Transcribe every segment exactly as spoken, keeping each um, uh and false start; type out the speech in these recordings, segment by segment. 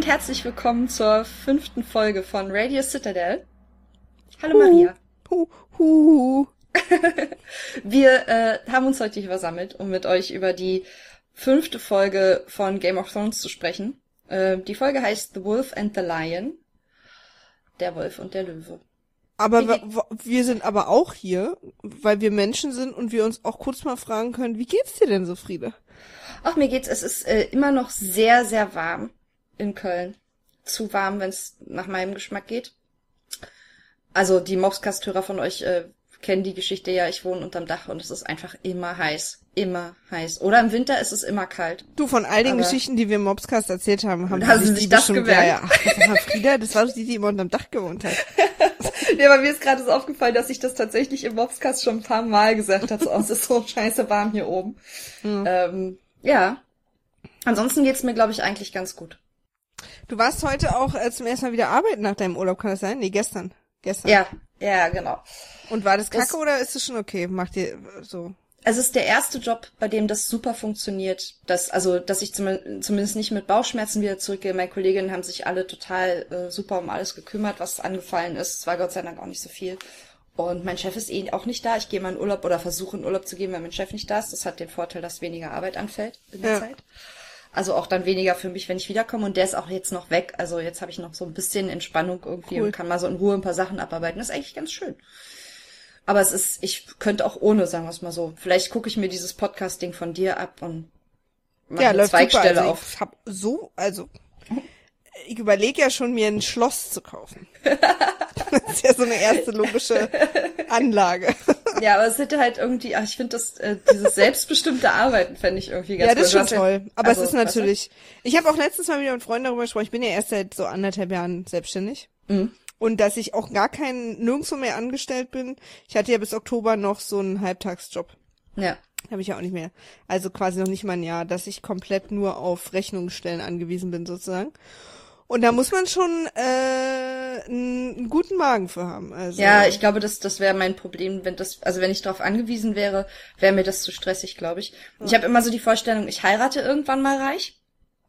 und herzlich willkommen zur fünften Folge von Radio Citadel. Hallo Maria. Hu, hu, hu. Wir äh, haben uns heute hier versammelt, um mit euch über die fünfte Folge von Game of Thrones zu sprechen. Äh, die Folge heißt The Wolf and the Lion. Der Wolf und der Löwe. Aber wir, wir sind aber auch hier, weil wir Menschen sind und wir uns auch kurz mal fragen können, wie geht's dir denn so, Friede? Ach, mir geht's, es ist äh, immer noch sehr, sehr warm in Köln. Zu warm, wenn es nach meinem Geschmack geht. Also die Mobscast-Hörer von euch äh, kennen die Geschichte ja, ich wohne unterm Dach und es ist einfach immer heiß. Immer heiß. Oder im Winter ist es immer kalt. Du, von all den Aber Geschichten, die wir im Mobscast erzählt haben, haben haben sie sie sich sich die das bestimmt, gemerkt? ja, ja. Ach, das war Frieda, das war doch die, die immer unterm Dach gewohnt hat. Ja, aber mir ist gerade so aufgefallen, dass ich das tatsächlich im Mobscast schon ein paar Mal gesagt habe. So, oh, es ist so scheiße warm hier oben. Mhm. Ähm, ja. Ansonsten geht's mir, glaube ich, eigentlich ganz gut. Du warst heute auch äh, zum ersten Mal wieder arbeiten nach deinem Urlaub, kann das sein? Nee, gestern. Gestern. Ja, ja, genau. Und war das kacke Das- oder ist es schon okay? Macht ihr äh, so? Es ist der erste Job, bei dem das super funktioniert, dass also dass ich zum, zumindest nicht mit Bauchschmerzen wieder zurückgehe. Meine Kolleginnen haben sich alle total äh, super um alles gekümmert, was angefallen ist. Es war Gott sei Dank auch nicht so viel. Und mein Chef ist eh auch nicht da. Ich gehe mal in Urlaub oder versuche in Urlaub zu gehen, wenn mein Chef nicht da ist. Das hat den Vorteil, dass weniger Arbeit anfällt in der Ja. Zeit. Also auch dann weniger für mich, wenn ich wiederkomme. Und der ist auch jetzt noch weg. Also jetzt habe ich noch so ein bisschen Entspannung irgendwie Cool. und kann mal so in Ruhe ein paar Sachen abarbeiten. Das ist eigentlich ganz schön. Aber es ist, ich könnte auch ohne, sagen wir es mal so. Vielleicht gucke ich mir dieses Podcast-Ding von dir ab und mache Ja, eine läuft Zweigstelle super. Also auf. ich hab so, also ich überlege ja schon, mir ein Schloss zu kaufen. Das ist ja so eine erste logische Anlage. Ja, aber es hätte halt irgendwie, ach, ich finde das, äh, dieses selbstbestimmte Arbeiten fände ich irgendwie ganz Ja, das ist cool. schon Du hast toll. Aber also, es ist weißt du? natürlich, ich habe auch letztens mal wieder mit Freunden darüber gesprochen, ich bin ja erst seit so anderthalb Jahren selbstständig. Mhm. Und dass ich auch gar kein, nirgendwo mehr angestellt bin. Ich hatte ja bis Oktober noch so einen Halbtagsjob. Ja. Habe ich ja auch nicht mehr. Also quasi noch nicht mal ein Jahr, dass ich komplett nur auf Rechnungsstellen angewiesen bin sozusagen. Und da muss man schon äh, einen, einen guten Magen für haben. Also, Ja, ich glaube, das, das wäre mein Problem, wenn das, also wenn ich darauf angewiesen wäre, wäre mir das zu stressig, glaube ich. Und ich habe immer so die Vorstellung, ich heirate irgendwann mal reich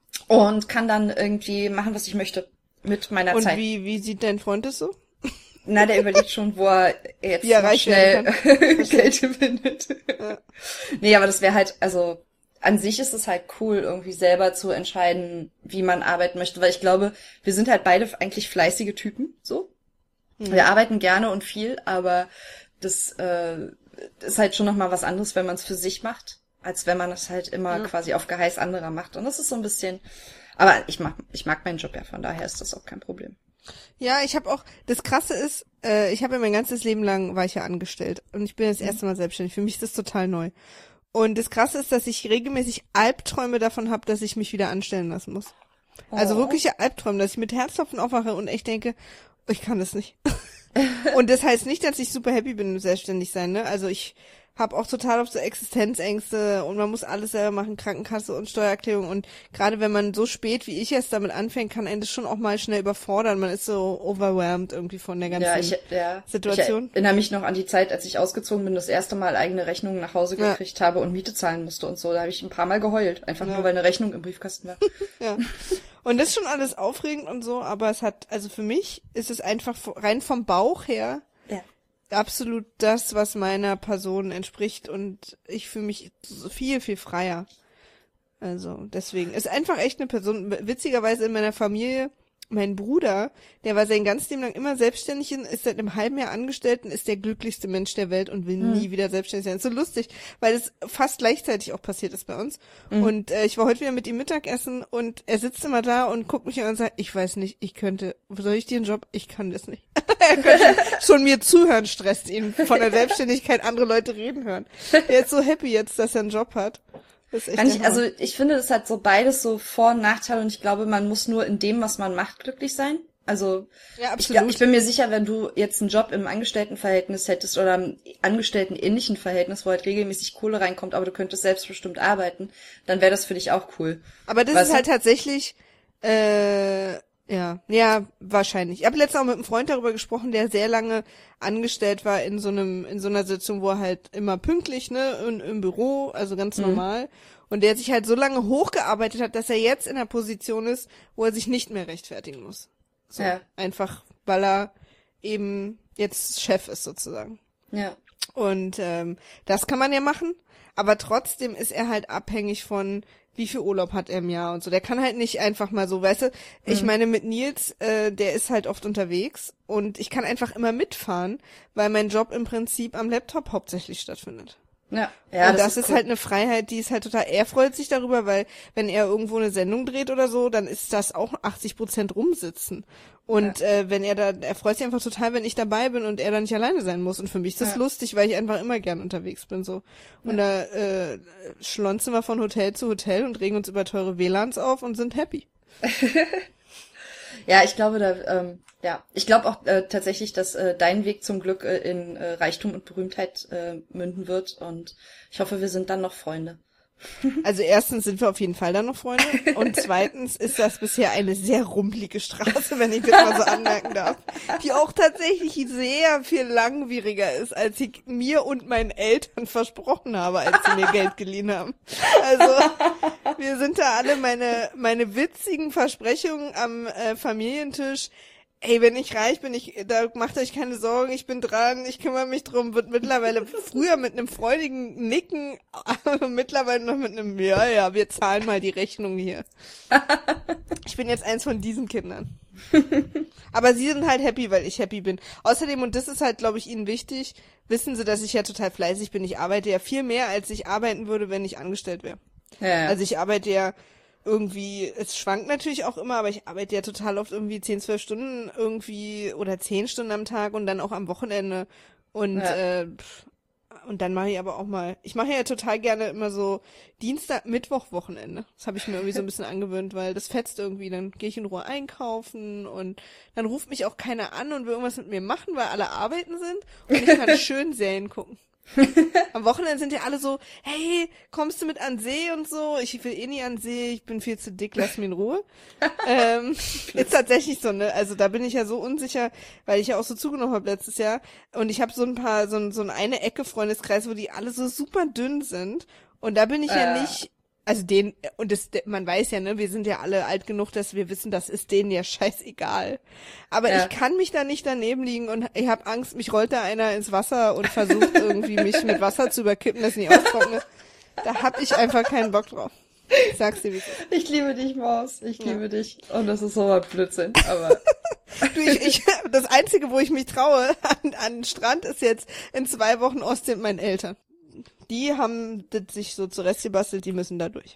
und kann dann irgendwie machen, was ich möchte mit meiner Und Zeit. wie wie sieht dein Freund das so? Na, der überlegt schon, wo er jetzt Wie er noch reich schnell werden Geld findet. Ja. Nee, aber das wäre halt, also an sich ist es halt cool, irgendwie selber zu entscheiden, wie man arbeiten möchte, weil ich glaube, wir sind halt beide eigentlich fleißige Typen, so. Wir arbeiten gerne und viel, aber das äh, ist halt schon nochmal was anderes, wenn man es für sich macht, als wenn man es halt immer Ja. quasi auf Geheiß anderer macht. Und das ist so ein bisschen, aber ich mag, ich mag meinen Job ja, von daher ist das auch kein Problem. Ja, ich habe auch, das Krasse ist, äh, ich habe ja mein ganzes Leben lang, war ich ja angestellt und ich bin das erste Mal selbstständig. Für mich ist das total neu. Und das Krasse ist, dass ich regelmäßig Albträume davon habe, dass ich mich wieder anstellen lassen muss. Also Oh. wirkliche Albträume, dass ich mit Herzklopfen aufwache und echt denke, ich kann das nicht. Und das heißt nicht, dass ich super happy bin mit selbstständig sein, ne? Also ich habe auch total oft so Existenzängste und man muss alles selber machen, Krankenkasse und Steuererklärung und gerade wenn man so spät wie ich jetzt damit anfängt, kann einen das schon auch mal schnell überfordern. Man ist so overwhelmed irgendwie von der ganzen Ja, ich, ja. Situation. Ich erinnere mich noch an die Zeit, als ich ausgezogen bin, das erste Mal eigene Rechnungen nach Hause Ja. gekriegt habe und Miete zahlen musste und so. Da habe ich ein paar Mal geheult, einfach Ja. nur, weil eine Rechnung im Briefkasten war. Ja. Und das ist schon alles aufregend und so, aber es hat, also für mich ist es einfach rein vom Bauch her Ja. absolut das, was meiner Person entspricht und ich fühle mich so viel, viel freier. Also deswegen ist einfach echt eine Person, witzigerweise in meiner Familie, mein Bruder, der war sein ganzes Leben lang immer selbstständig, ist seit einem halben Jahr angestellt und ist der glücklichste Mensch der Welt und will Mhm. nie wieder selbstständig sein. Ist so lustig, weil es fast gleichzeitig auch passiert ist bei uns. Mhm. Und äh, ich war heute wieder mit ihm Mittagessen und er sitzt immer da und guckt mich an und sagt, ich weiß nicht, ich könnte, soll ich dir einen Job? Ich kann das nicht. Er könnte schon mir zuhören, stresst ihn, von der Selbstständigkeit andere Leute reden hören. Er ist so happy jetzt, dass er einen Job hat. Das ist echt Kann der ich, also Hammer. ich finde, das hat so beides so Vor- und Nachteile und ich glaube, man muss nur in dem, was man macht, glücklich sein. Also Ja, ich, absolut. glaub, ich bin mir sicher, wenn du jetzt einen Job im Angestelltenverhältnis hättest oder im Angestellten-ähnlichen Verhältnis, wo halt regelmäßig Kohle reinkommt, aber du könntest selbstbestimmt arbeiten, dann wäre das für dich auch cool. Aber das Weißt ist du? halt tatsächlich, äh, Ja, ja, wahrscheinlich. Ich habe letztens auch mit einem Freund darüber gesprochen, der sehr lange angestellt war in so einem, in so einer Sitzung, wo er halt immer pünktlich, ne, in, im Büro, also ganz Mhm. normal. Und der sich halt so lange hochgearbeitet hat, dass er jetzt in der Position ist, wo er sich nicht mehr rechtfertigen muss. So, Ja. einfach, weil er eben jetzt Chef ist sozusagen. Ja. Und ähm, das kann man ja machen, aber trotzdem ist er halt abhängig von, wie viel Urlaub hat er im Jahr und so. Der kann halt nicht einfach mal so, weißt du, ich Mhm. meine mit Nils, äh, der ist halt oft unterwegs und ich kann einfach immer mitfahren, weil mein Job im Prinzip am Laptop hauptsächlich stattfindet. Ja. Ja, und das, ist, cool. halt eine Freiheit, die ist halt total, er freut sich darüber, weil wenn er irgendwo eine Sendung dreht oder so, dann ist das auch achtzig Prozent rumsitzen. Und Ja. äh, wenn er da, er freut sich einfach total, wenn ich dabei bin und er da nicht alleine sein muss. Und für mich ist das Ja. lustig, weil ich einfach immer gern unterwegs bin so. Und Ja. da äh, schlonzen wir von Hotel zu Hotel und regen uns über teure W L A Ns auf und sind happy. Ja, ich glaube, da, ähm, ja, ich glaube auch äh, tatsächlich, dass äh, dein Weg zum Glück äh, in äh, Reichtum und Berühmtheit äh, münden wird und ich hoffe, wir sind dann noch Freunde. Also erstens sind wir auf jeden Fall dann noch Freunde und zweitens ist das bisher eine sehr rumpelige Straße, wenn ich das mal so anmerken darf, die auch tatsächlich sehr viel langwieriger ist, als ich mir und meinen Eltern versprochen habe, als sie mir Geld geliehen haben. Also wir sind da alle meine meine witzigen Versprechungen am äh, Familientisch. Ey, wenn ich reich bin, ich, da macht euch keine Sorgen, ich bin dran, ich kümmere mich drum, wird mittlerweile früher mit einem freudigen Nicken, aber mittlerweile noch mit einem, ja, ja, wir zahlen mal die Rechnung hier. Ich bin jetzt eins von diesen Kindern. Aber sie sind halt happy, weil ich happy bin. Außerdem, und das ist halt, glaube ich, ihnen wichtig, wissen sie, dass ich ja total fleißig bin. Ich arbeite ja viel mehr, als ich arbeiten würde, wenn ich angestellt wäre. Ja. Also ich arbeite ja irgendwie, es schwankt natürlich auch immer, aber ich arbeite ja total oft irgendwie zehn, zwölf Stunden irgendwie oder zehn Stunden am Tag und dann auch am Wochenende und Ja. äh, pff, und dann mache ich aber auch mal, ich mache ja total gerne immer so Dienstag, Mittwoch, Wochenende. Das habe ich mir irgendwie so ein bisschen angewöhnt, weil das fetzt irgendwie, dann gehe ich in Ruhe einkaufen und dann ruft mich auch keiner an und will irgendwas mit mir machen, weil alle arbeiten sind und ich kann schön Serien gucken. Am Wochenende sind ja alle so, hey, kommst du mit an See und so? Ich will eh nie an See, ich bin viel zu dick, lass mich in Ruhe. ähm, ist tatsächlich so, ne? Also da bin ich ja so unsicher, weil ich ja auch so zugenommen habe letztes Jahr. Und ich habe so ein paar, so, ein, so eine Ecke Freundeskreis, wo die alle so super dünn sind. Und da bin ich ja Äh. nicht, also den, und das, man weiß ja, ne, wir sind ja alle alt genug, dass wir wissen, das ist denen ja scheißegal. Aber Ja. ich kann mich da nicht daneben liegen und ich habe Angst, mich rollt da einer ins Wasser und versucht irgendwie mich mit Wasser zu überkippen, dass ich nicht austrockne. Da hab ich einfach keinen Bock drauf. Ich sag's dir, wie es ist. Ich liebe dich, Maus. Ich Ja. liebe dich. Und das ist so ein Blödsinn, aber Du, ich, ich, das Einzige, wo ich mich traue an, an den Strand, ist jetzt in zwei Wochen Ostsee mit meinen Eltern. Die haben das sich so zurechtgebastelt, die müssen da durch.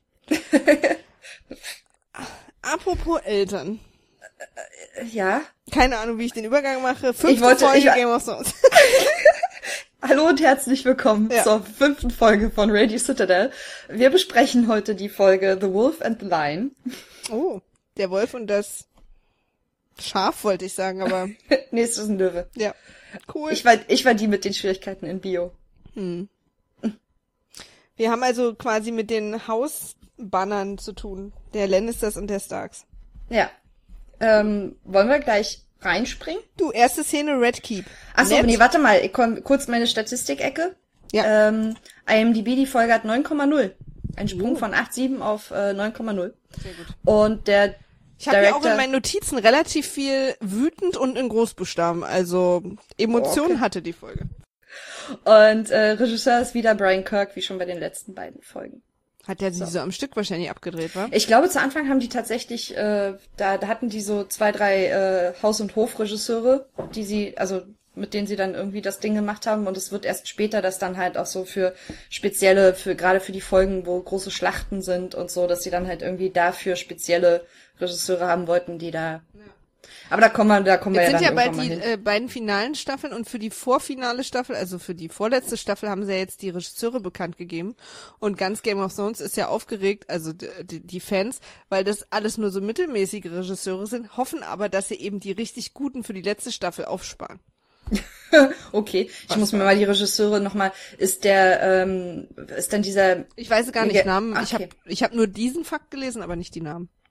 Apropos Eltern. ja. Keine Ahnung, wie ich den Übergang mache. Fünfte Ich wollte- Folge ich- Game of Thrones. Hallo und herzlich willkommen Ja. zur fünften Folge von Radio Citadel. Wir besprechen heute die Folge The Wolf and the Lion. Oh, der Wolf und das Schaf wollte ich sagen, aber Nee, es ist ein Löwe. ja, cool. Ich war, ich war die mit den Schwierigkeiten in Bio. Hm. Wir haben also quasi mit den Hausbannern zu tun. Der Lannisters und der Starks. Ja. Ähm, wollen wir gleich reinspringen? Du, erste Szene, Red Keep. Achso, Nett. nee, warte mal. Ich komm, kurz meine Statistikecke. Ja. Ähm, I M D B, die Folge hat neun Komma null. Ein Sprung Oh. von acht Komma sieben auf äh, neun Komma null. Sehr gut. Und der Ich habe ja auch Director- in meinen Notizen relativ viel wütend und in Großbuchstaben. Also Emotionen Okay. hatte die Folge. Und äh, Regisseur ist wieder Brian Kirk, wie schon bei den letzten beiden Folgen. Hat der sie so. am Stück wahrscheinlich abgedreht, wa? Ich glaube, zu Anfang haben die tatsächlich, äh, da, da hatten die so zwei, drei äh, Haus- und Hofregisseure, die sie, also mit denen sie dann irgendwie das Ding gemacht haben. Und es wird erst später, dass dann halt auch so für spezielle, für gerade für die Folgen, wo große Schlachten sind und so, dass sie dann halt irgendwie dafür spezielle Regisseure haben wollten, die da. Aber da kommen wir, da kommen Jetzt wir sind ja ja dann bald die irgendwann mal hin. äh, beiden finalen Staffeln und für die vorfinale Staffel, also für die vorletzte Staffel, haben sie ja jetzt die Regisseure bekannt gegeben. Und ganz Game of Thrones ist ja aufgeregt, also d- d- die Fans, weil das alles nur so mittelmäßige Regisseure sind, hoffen aber, dass sie eben die richtig guten für die letzte Staffel aufsparen. Okay, ich muss mir mal die Regisseure nochmal, ist der, ähm, ist dann dieser, Ich weiß gar nicht Ja, Namen. okay. Ich habe ich hab nur diesen Fakt gelesen, aber nicht die Namen.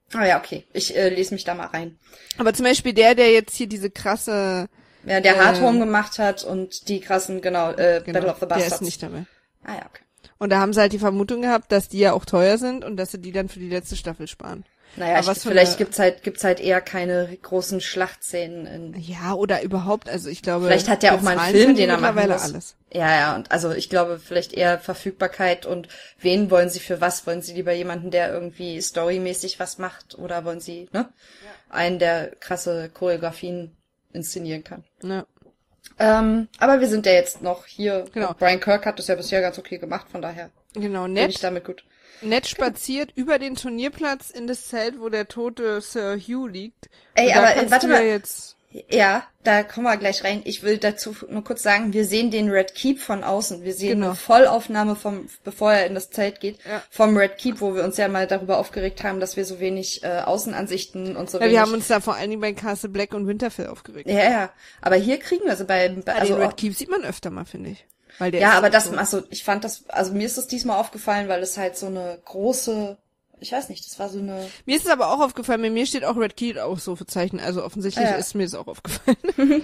Ah ja, okay. Ich äh, lese mich da mal rein. Aber zum Beispiel der, der jetzt hier diese krasse... Ja, der äh, Hard Home gemacht hat und die krassen, genau, äh, genau, Battle of the der Bastards. ist nicht dabei. Ah ja, okay. Und da haben sie halt die Vermutung gehabt, dass die ja auch teuer sind und dass sie die dann für die letzte Staffel sparen. Naja, ich, vielleicht eine... gibt's halt gibt's halt eher keine großen Schlachtszenen. In ja, oder überhaupt, also ich glaube... Vielleicht hat der auch mal einen Film, den er machen muss. Alles. Ja, ja, und also ich glaube vielleicht eher Verfügbarkeit und wen wollen sie für was? Wollen sie lieber jemanden, der irgendwie storymäßig was macht oder wollen sie, ne? Ja. Einen, der krasse Choreografien inszenieren kann. Ja. Ähm, aber wir sind ja jetzt noch hier. Genau. Brian Kirk hat das ja bisher ganz okay gemacht, von daher genau, nett, bin ich damit gut. Nett spaziert über den Turnierplatz in das Zelt, wo der tote Sir Hugh liegt. Ey, und aber warte mal. Jetzt... Ja, da kommen wir gleich rein. Ich will dazu nur kurz sagen, wir sehen den Red Keep von außen. Wir sehen genau. eine Vollaufnahme vom, bevor er in das Zelt geht, ja. vom Red Keep, wo wir uns ja mal darüber aufgeregt haben, dass wir so wenig äh, Außenansichten und so ja, wenig... wir haben uns da vor allen Dingen bei Castle Black und Winterfell aufgeregt. Ja, ja. Aber hier kriegen wir also bei... bei ja, also den Red Keep sieht man öfter mal, finde ich. Weil der ja, ist aber das, so. also ich fand das, also mir ist das diesmal aufgefallen, weil es halt so eine große... Ich weiß nicht, das war so eine... Mir ist es aber auch aufgefallen, bei mir steht auch Red Keep Ausrufezeichen, also offensichtlich ja. ist mir es auch aufgefallen.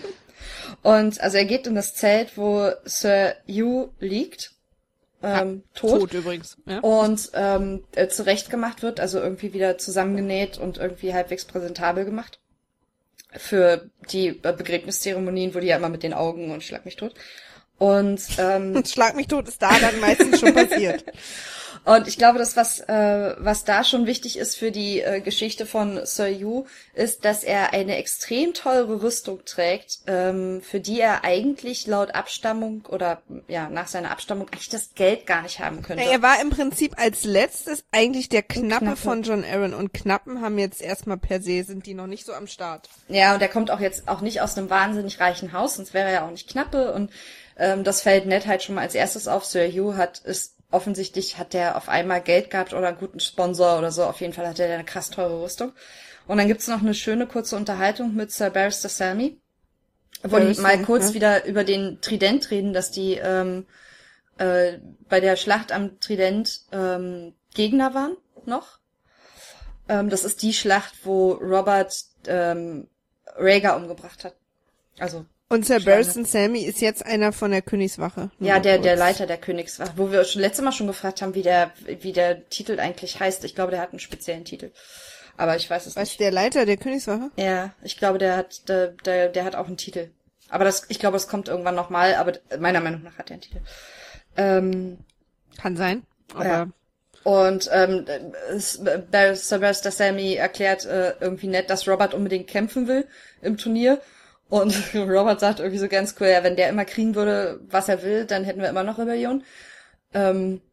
Und also er geht in das Zelt, wo Sir Hugh liegt, ähm, ah, tot. Tot übrigens, ja. Und ähm, äh, zurechtgemacht wird, also irgendwie wieder zusammengenäht und irgendwie halbwegs präsentabel gemacht. Für die äh, Begräbniszeremonien, wo die ja immer mit den Augen und schlag mich tot. Und ähm, Schlag mich tot ist da dann meistens schon passiert. Und ich glaube, das, was äh, was da schon wichtig ist für die äh, Geschichte von Sir Hugh, ist, dass er eine extrem teure Rüstung trägt, ähm, für die er eigentlich laut Abstammung oder ja nach seiner Abstammung eigentlich das Geld gar nicht haben könnte. Er war im Prinzip als letztes eigentlich der Knappe, Knappe von Jon Arryn und Knappen haben jetzt erstmal per se, sind die noch nicht so am Start. Ja, und er kommt auch jetzt auch nicht aus einem wahnsinnig reichen Haus, sonst wäre er ja auch nicht Knappe und ähm, das fällt Ned halt schon mal als erstes auf. Sir Hugh hat ist offensichtlich hat der auf einmal Geld gehabt oder einen guten Sponsor oder so. Auf jeden Fall hat er eine krass teure Rüstung. Und dann gibt's noch eine schöne kurze Unterhaltung mit Sir Barristan Selmy, wo die mal kurz ja. wieder über den Trident reden, dass die ähm, äh, bei der Schlacht am Trident ähm, Gegner waren noch. Ähm, das ist die Schlacht, wo Robert ähm, Rhaegar umgebracht hat. Also Und Sir Barristan Selmy ist jetzt einer von der Königswache. Ja, der der Leiter der Königswache, wo wir schon letztes Mal schon gefragt haben, wie der wie der Titel eigentlich heißt. Ich glaube, der hat einen speziellen Titel, aber ich weiß es Was, nicht. der Leiter der Königswache? Ja, ich glaube, der hat der der, der hat auch einen Titel. Aber das ich glaube, das kommt irgendwann noch mal, aber meiner Meinung nach hat er einen Titel. Ähm, Kann sein, aber ja. Und ähm, Sir Barristan Selmy erklärt äh, irgendwie nett, dass Robert unbedingt kämpfen will im Turnier. Und Robert sagt irgendwie so ganz cool, ja, wenn der immer kriegen würde, was er will, dann hätten wir immer noch Rebellion. Ähm,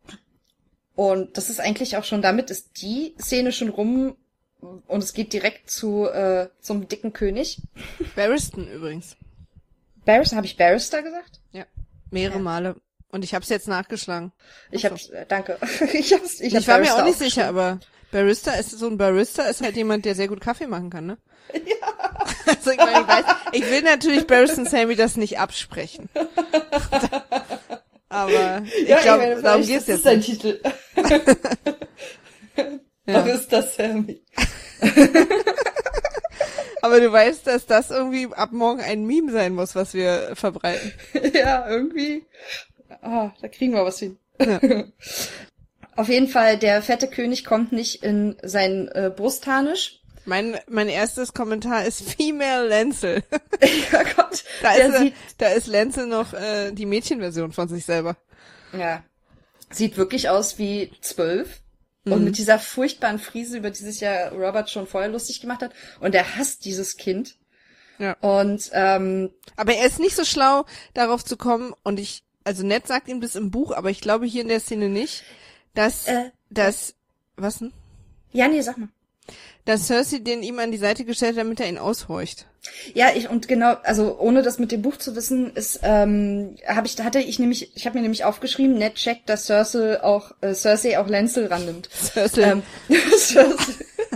und das ist eigentlich auch schon, damit ist die Szene schon rum und es geht direkt zu äh, zum dicken König. Barristan übrigens. Barristan, habe ich Barrister gesagt? Ja, mehrere ja. Male. Und ich hab's jetzt nachgeschlagen. Ich so. hab's, äh, danke. ich hab's, ich, hab ich war mir auch nicht sicher, aber Barista ist so ein Barista ist halt jemand, der sehr gut Kaffee machen kann, ne? Ja. Also ich meine, ich weiß, ich will natürlich Barristan Selmy das nicht absprechen. Aber ich ja, glaube, ich meine, darum geht's jetzt. Das ist nicht. sein Titel. Barista Selmy. Aber du weißt, dass das irgendwie ab morgen ein Meme sein muss, was wir verbreiten. Ja, irgendwie. Ah, da kriegen wir was hin. Ja. Auf jeden Fall, der fette König kommt nicht in sein äh, Brustharnisch. Mein mein erstes Kommentar ist Female Lancel. Ja Gott. Da ist, sieht, da ist Lancel noch äh, die Mädchenversion von sich selber. Ja. Sieht wirklich aus wie zwölf. Mhm. Und mit dieser furchtbaren Frise, über die sich ja Robert schon vorher lustig gemacht hat. Und er hasst dieses Kind. Ja. Und ähm, aber er ist nicht so schlau, darauf zu kommen. Und ich, also Ned sagt ihm das im Buch, aber ich glaube hier in der Szene nicht, dass, äh, dass, was denn? Ja, nee, sag mal. Dass Cersei den ihm an die Seite gestellt hat, damit er ihn aushorcht. Ja, ich und genau, also ohne das mit dem Buch zu wissen, ist ähm, habe ich hatte ich nämlich, ich habe mir nämlich aufgeschrieben, Ned checkt, dass Cersei auch äh, Cersei auch Lancel rannimmt. Cersei. Ähm, Cersei.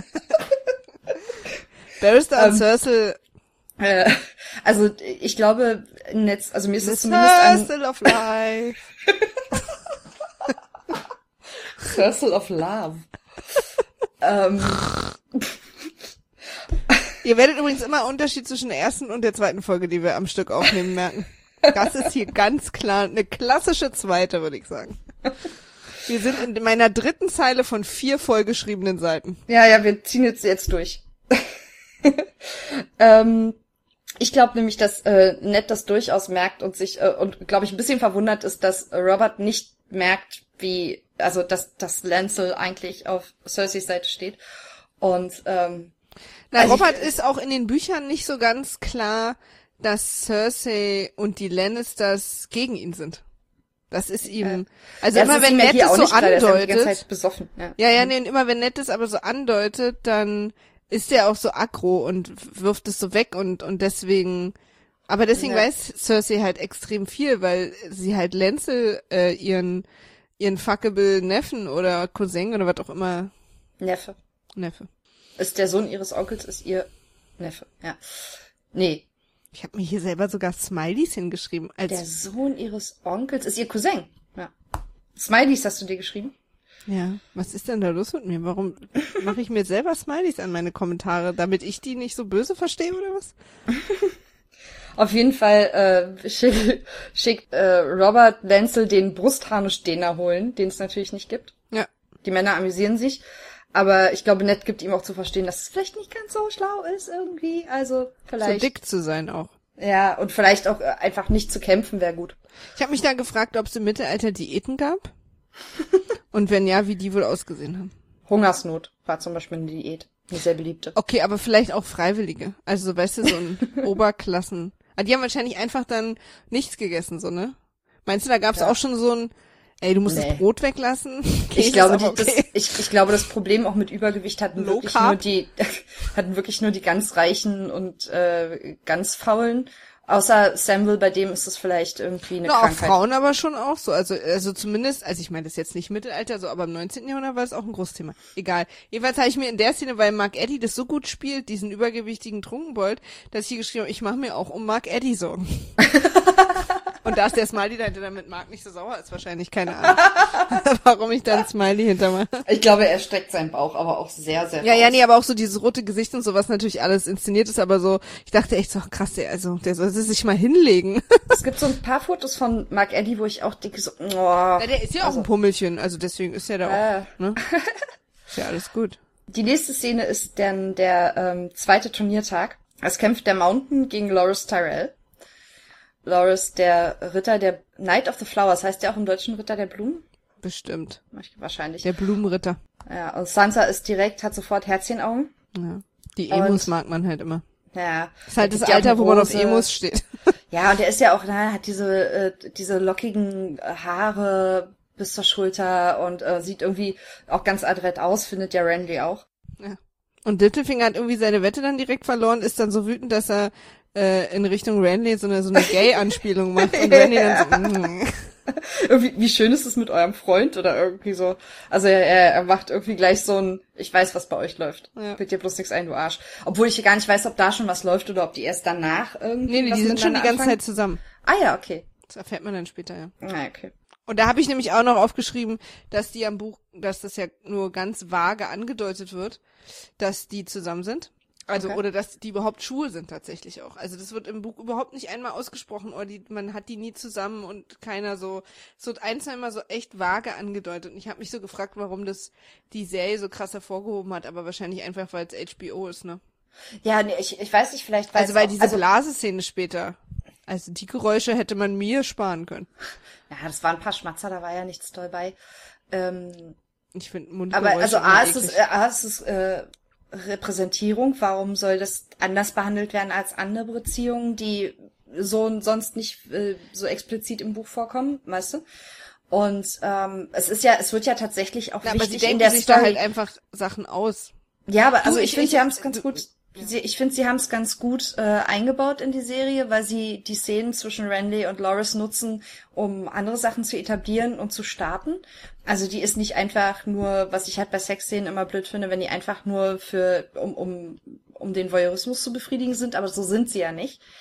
Barrister ähm, und Cersei. Äh, also ich glaube, Netz, also mir ist es The zumindest an Circle of Life. Circle of Love. ähm, Ihr werdet übrigens immer Unterschied zwischen der ersten und der zweiten Folge, die wir am Stück aufnehmen, merken. Das ist hier ganz klar eine klassische zweite, würde ich sagen. Wir sind in meiner dritten Zeile von vier vollgeschriebenen Seiten. Ja, ja, wir ziehen jetzt jetzt durch. ähm, ich glaube nämlich, dass äh, Ned das durchaus merkt und sich äh, und glaube ich ein bisschen verwundert ist, dass Robert nicht merkt, wie also dass dass Lancel eigentlich auf Cerseis Seite steht und ähm, Na, also Robert ich, ist auch in den Büchern nicht so ganz klar, dass Cersei und die Lannisters gegen ihn sind. Das ist ihm, also ja, immer ist wenn ihm ja Ned hier es auch so nicht klar, der ist ja die ganze andeutet, Zeit besoffen. Ja, ja, ja, nee, immer wenn Ned es aber so andeutet, dann ist er auch so aggro und wirft es so weg und und deswegen, aber deswegen Ja. weiß Cersei halt extrem viel, weil sie halt Lancel äh, ihren ihren fuckable Neffen oder Cousin oder was auch immer, Neffe. Neffe. Ist der Sohn ihres Onkels, ist ihr Neffe, ja. Nee, Ich habe mir hier selber sogar Smileys hingeschrieben als der Sohn ihres Onkels ist ihr Cousin. Ja. Smileys hast du dir geschrieben? Ja, was ist denn da los mit mir? Warum mache ich mir selber Smileys an meine Kommentare, damit ich die nicht so böse verstehe oder was? Auf jeden Fall äh, schickt schick, äh, Robert Lancel den Brustharnisch-Dehner holen, den es natürlich nicht gibt. Ja. Die Männer amüsieren sich, aber ich glaube, Ned gibt ihm auch zu verstehen, dass es vielleicht nicht ganz so schlau ist irgendwie. Also vielleicht. So dick zu sein auch. Ja, und vielleicht auch äh, einfach nicht zu kämpfen wäre gut. Ich habe mich da gefragt, ob es im Mittelalter Diäten gab. Und wenn ja, wie die wohl ausgesehen haben. Hungersnot war zum Beispiel eine Diät, eine sehr beliebte. Okay, aber vielleicht auch Freiwillige. Also, weißt du, so ein Oberklassen. Ah, die haben wahrscheinlich einfach dann nichts gegessen, so, ne? Meinst du, da gab's Ja. auch schon so ein, ey, du musst Nee. das Brot weglassen? Käse Ich glaube, ist die, auch okay. das, ich, ich glaube, das Problem auch mit Übergewicht hatten Low wirklich Carb? nur die, hatten wirklich nur die ganz Reichen und äh, ganz Faulen. Außer Samuel, bei dem ist es vielleicht irgendwie eine Na, auch Krankheit. Frauen aber schon auch so. Also, also zumindest, also ich meine, das ist jetzt nicht Mittelalter, so, aber im neunzehnten Jahrhundert war es auch ein Großthema. Egal. Jedenfalls habe ich mir in der Szene, weil Mark Eddy das so gut spielt, diesen übergewichtigen Trunkenbold, dass ich hier geschrieben habe, ich mache mir auch um Mark Eddy Sorgen. Und da ist der Smiley dahinter, damit Mark nicht so sauer ist, wahrscheinlich, keine Ahnung. Warum ich da ein Smiley hintermache. Ich glaube, er streckt seinen Bauch aber auch sehr, sehr Ja, ja, raus. nee, aber auch so dieses rote Gesicht und so, was natürlich alles inszeniert ist, aber so, ich dachte echt so, krass, der, also, der soll sich mal hinlegen. Es gibt so ein paar Fotos von Mark Eddy, wo ich auch denke so, oh, Ja, der ist ja auch also, ein Pummelchen, also deswegen ist er da Äh. auch, ne? Ist ja alles gut. Die nächste Szene ist dann der ähm, zweite Turniertag. Es kämpft der Mountain gegen Loras Tyrell. Loras, der Ritter der Knight of the Flowers, heißt der auch im Deutschen Ritter der Blumen? Bestimmt. Wahrscheinlich. Der Blumenritter. Ja, und Sansa ist direkt, hat sofort Herzchenaugen. Ja. Die Emos Und- mag man halt immer. Ja. Ist halt der das gibt ja Alter, auch wo man auf Rose. Emos steht. Ja, und der ist ja auch, na, hat diese, äh, diese lockigen Haare bis zur Schulter und äh, sieht irgendwie auch ganz adrett aus, findet ja Randy auch. Ja. Und Littlefinger hat irgendwie seine Wette dann direkt verloren, ist dann so wütend, dass er äh, in Richtung Renly so eine so eine Gay-Anspielung macht und Renly dann so, mm. Irgendwie, wie schön ist es mit eurem Freund oder irgendwie so. Also er, er er macht irgendwie gleich so ein, ich weiß, was bei euch läuft. Ja. Fällt dir bloß nichts ein, du Arsch. Obwohl ich gar nicht weiß, ob da schon was läuft oder ob die erst danach irgendwie Nee, nee, was die sind schon die miteinander ganze anfangen. Zeit zusammen. Ah ja, okay. Das erfährt man dann später, ja. Ah, okay. Und da habe ich nämlich auch noch aufgeschrieben, dass die am Buch, dass das ja nur ganz vage angedeutet wird, dass die zusammen sind. Also, Okay. oder dass die überhaupt schwul sind tatsächlich auch. Also das wird im Buch überhaupt nicht einmal ausgesprochen oder die, man hat die nie zusammen und keiner so, es wird ein, zweimal so echt vage angedeutet. Und ich habe mich so gefragt, warum das die Serie so krass hervorgehoben hat, aber wahrscheinlich einfach, weil es H B O ist, ne? Ja, nee, ich, ich weiß nicht, vielleicht weiß Also weil auch, diese also, Blaseszene später, also die Geräusche hätte man mir sparen können. ja, das waren ein paar Schmatzer, da war ja nichts doll bei. Ähm, Ich finde Mundgeräusche aber also immer A ist es, eklig. äh, A ist es äh, Repräsentierung. Warum soll das anders behandelt werden als andere Beziehungen, die so und sonst nicht äh, so explizit im Buch vorkommen, weißt du? Und ähm, es ist ja, es wird ja tatsächlich auch Na, aber sie wichtig in denken der sich Story. da halt einfach Sachen aus. Ja, aber Du, also ich, ich- finde, ich- sie haben es ganz du- gut. Sie, ich finde, sie haben es ganz gut äh, eingebaut in die Serie, weil sie die Szenen zwischen Renly und Loras nutzen, um andere Sachen zu etablieren und zu starten. Also die ist nicht einfach nur, was ich halt bei Sexszenen immer blöd finde, wenn die einfach nur für um um um den Voyeurismus zu befriedigen sind, aber so sind sie ja nicht.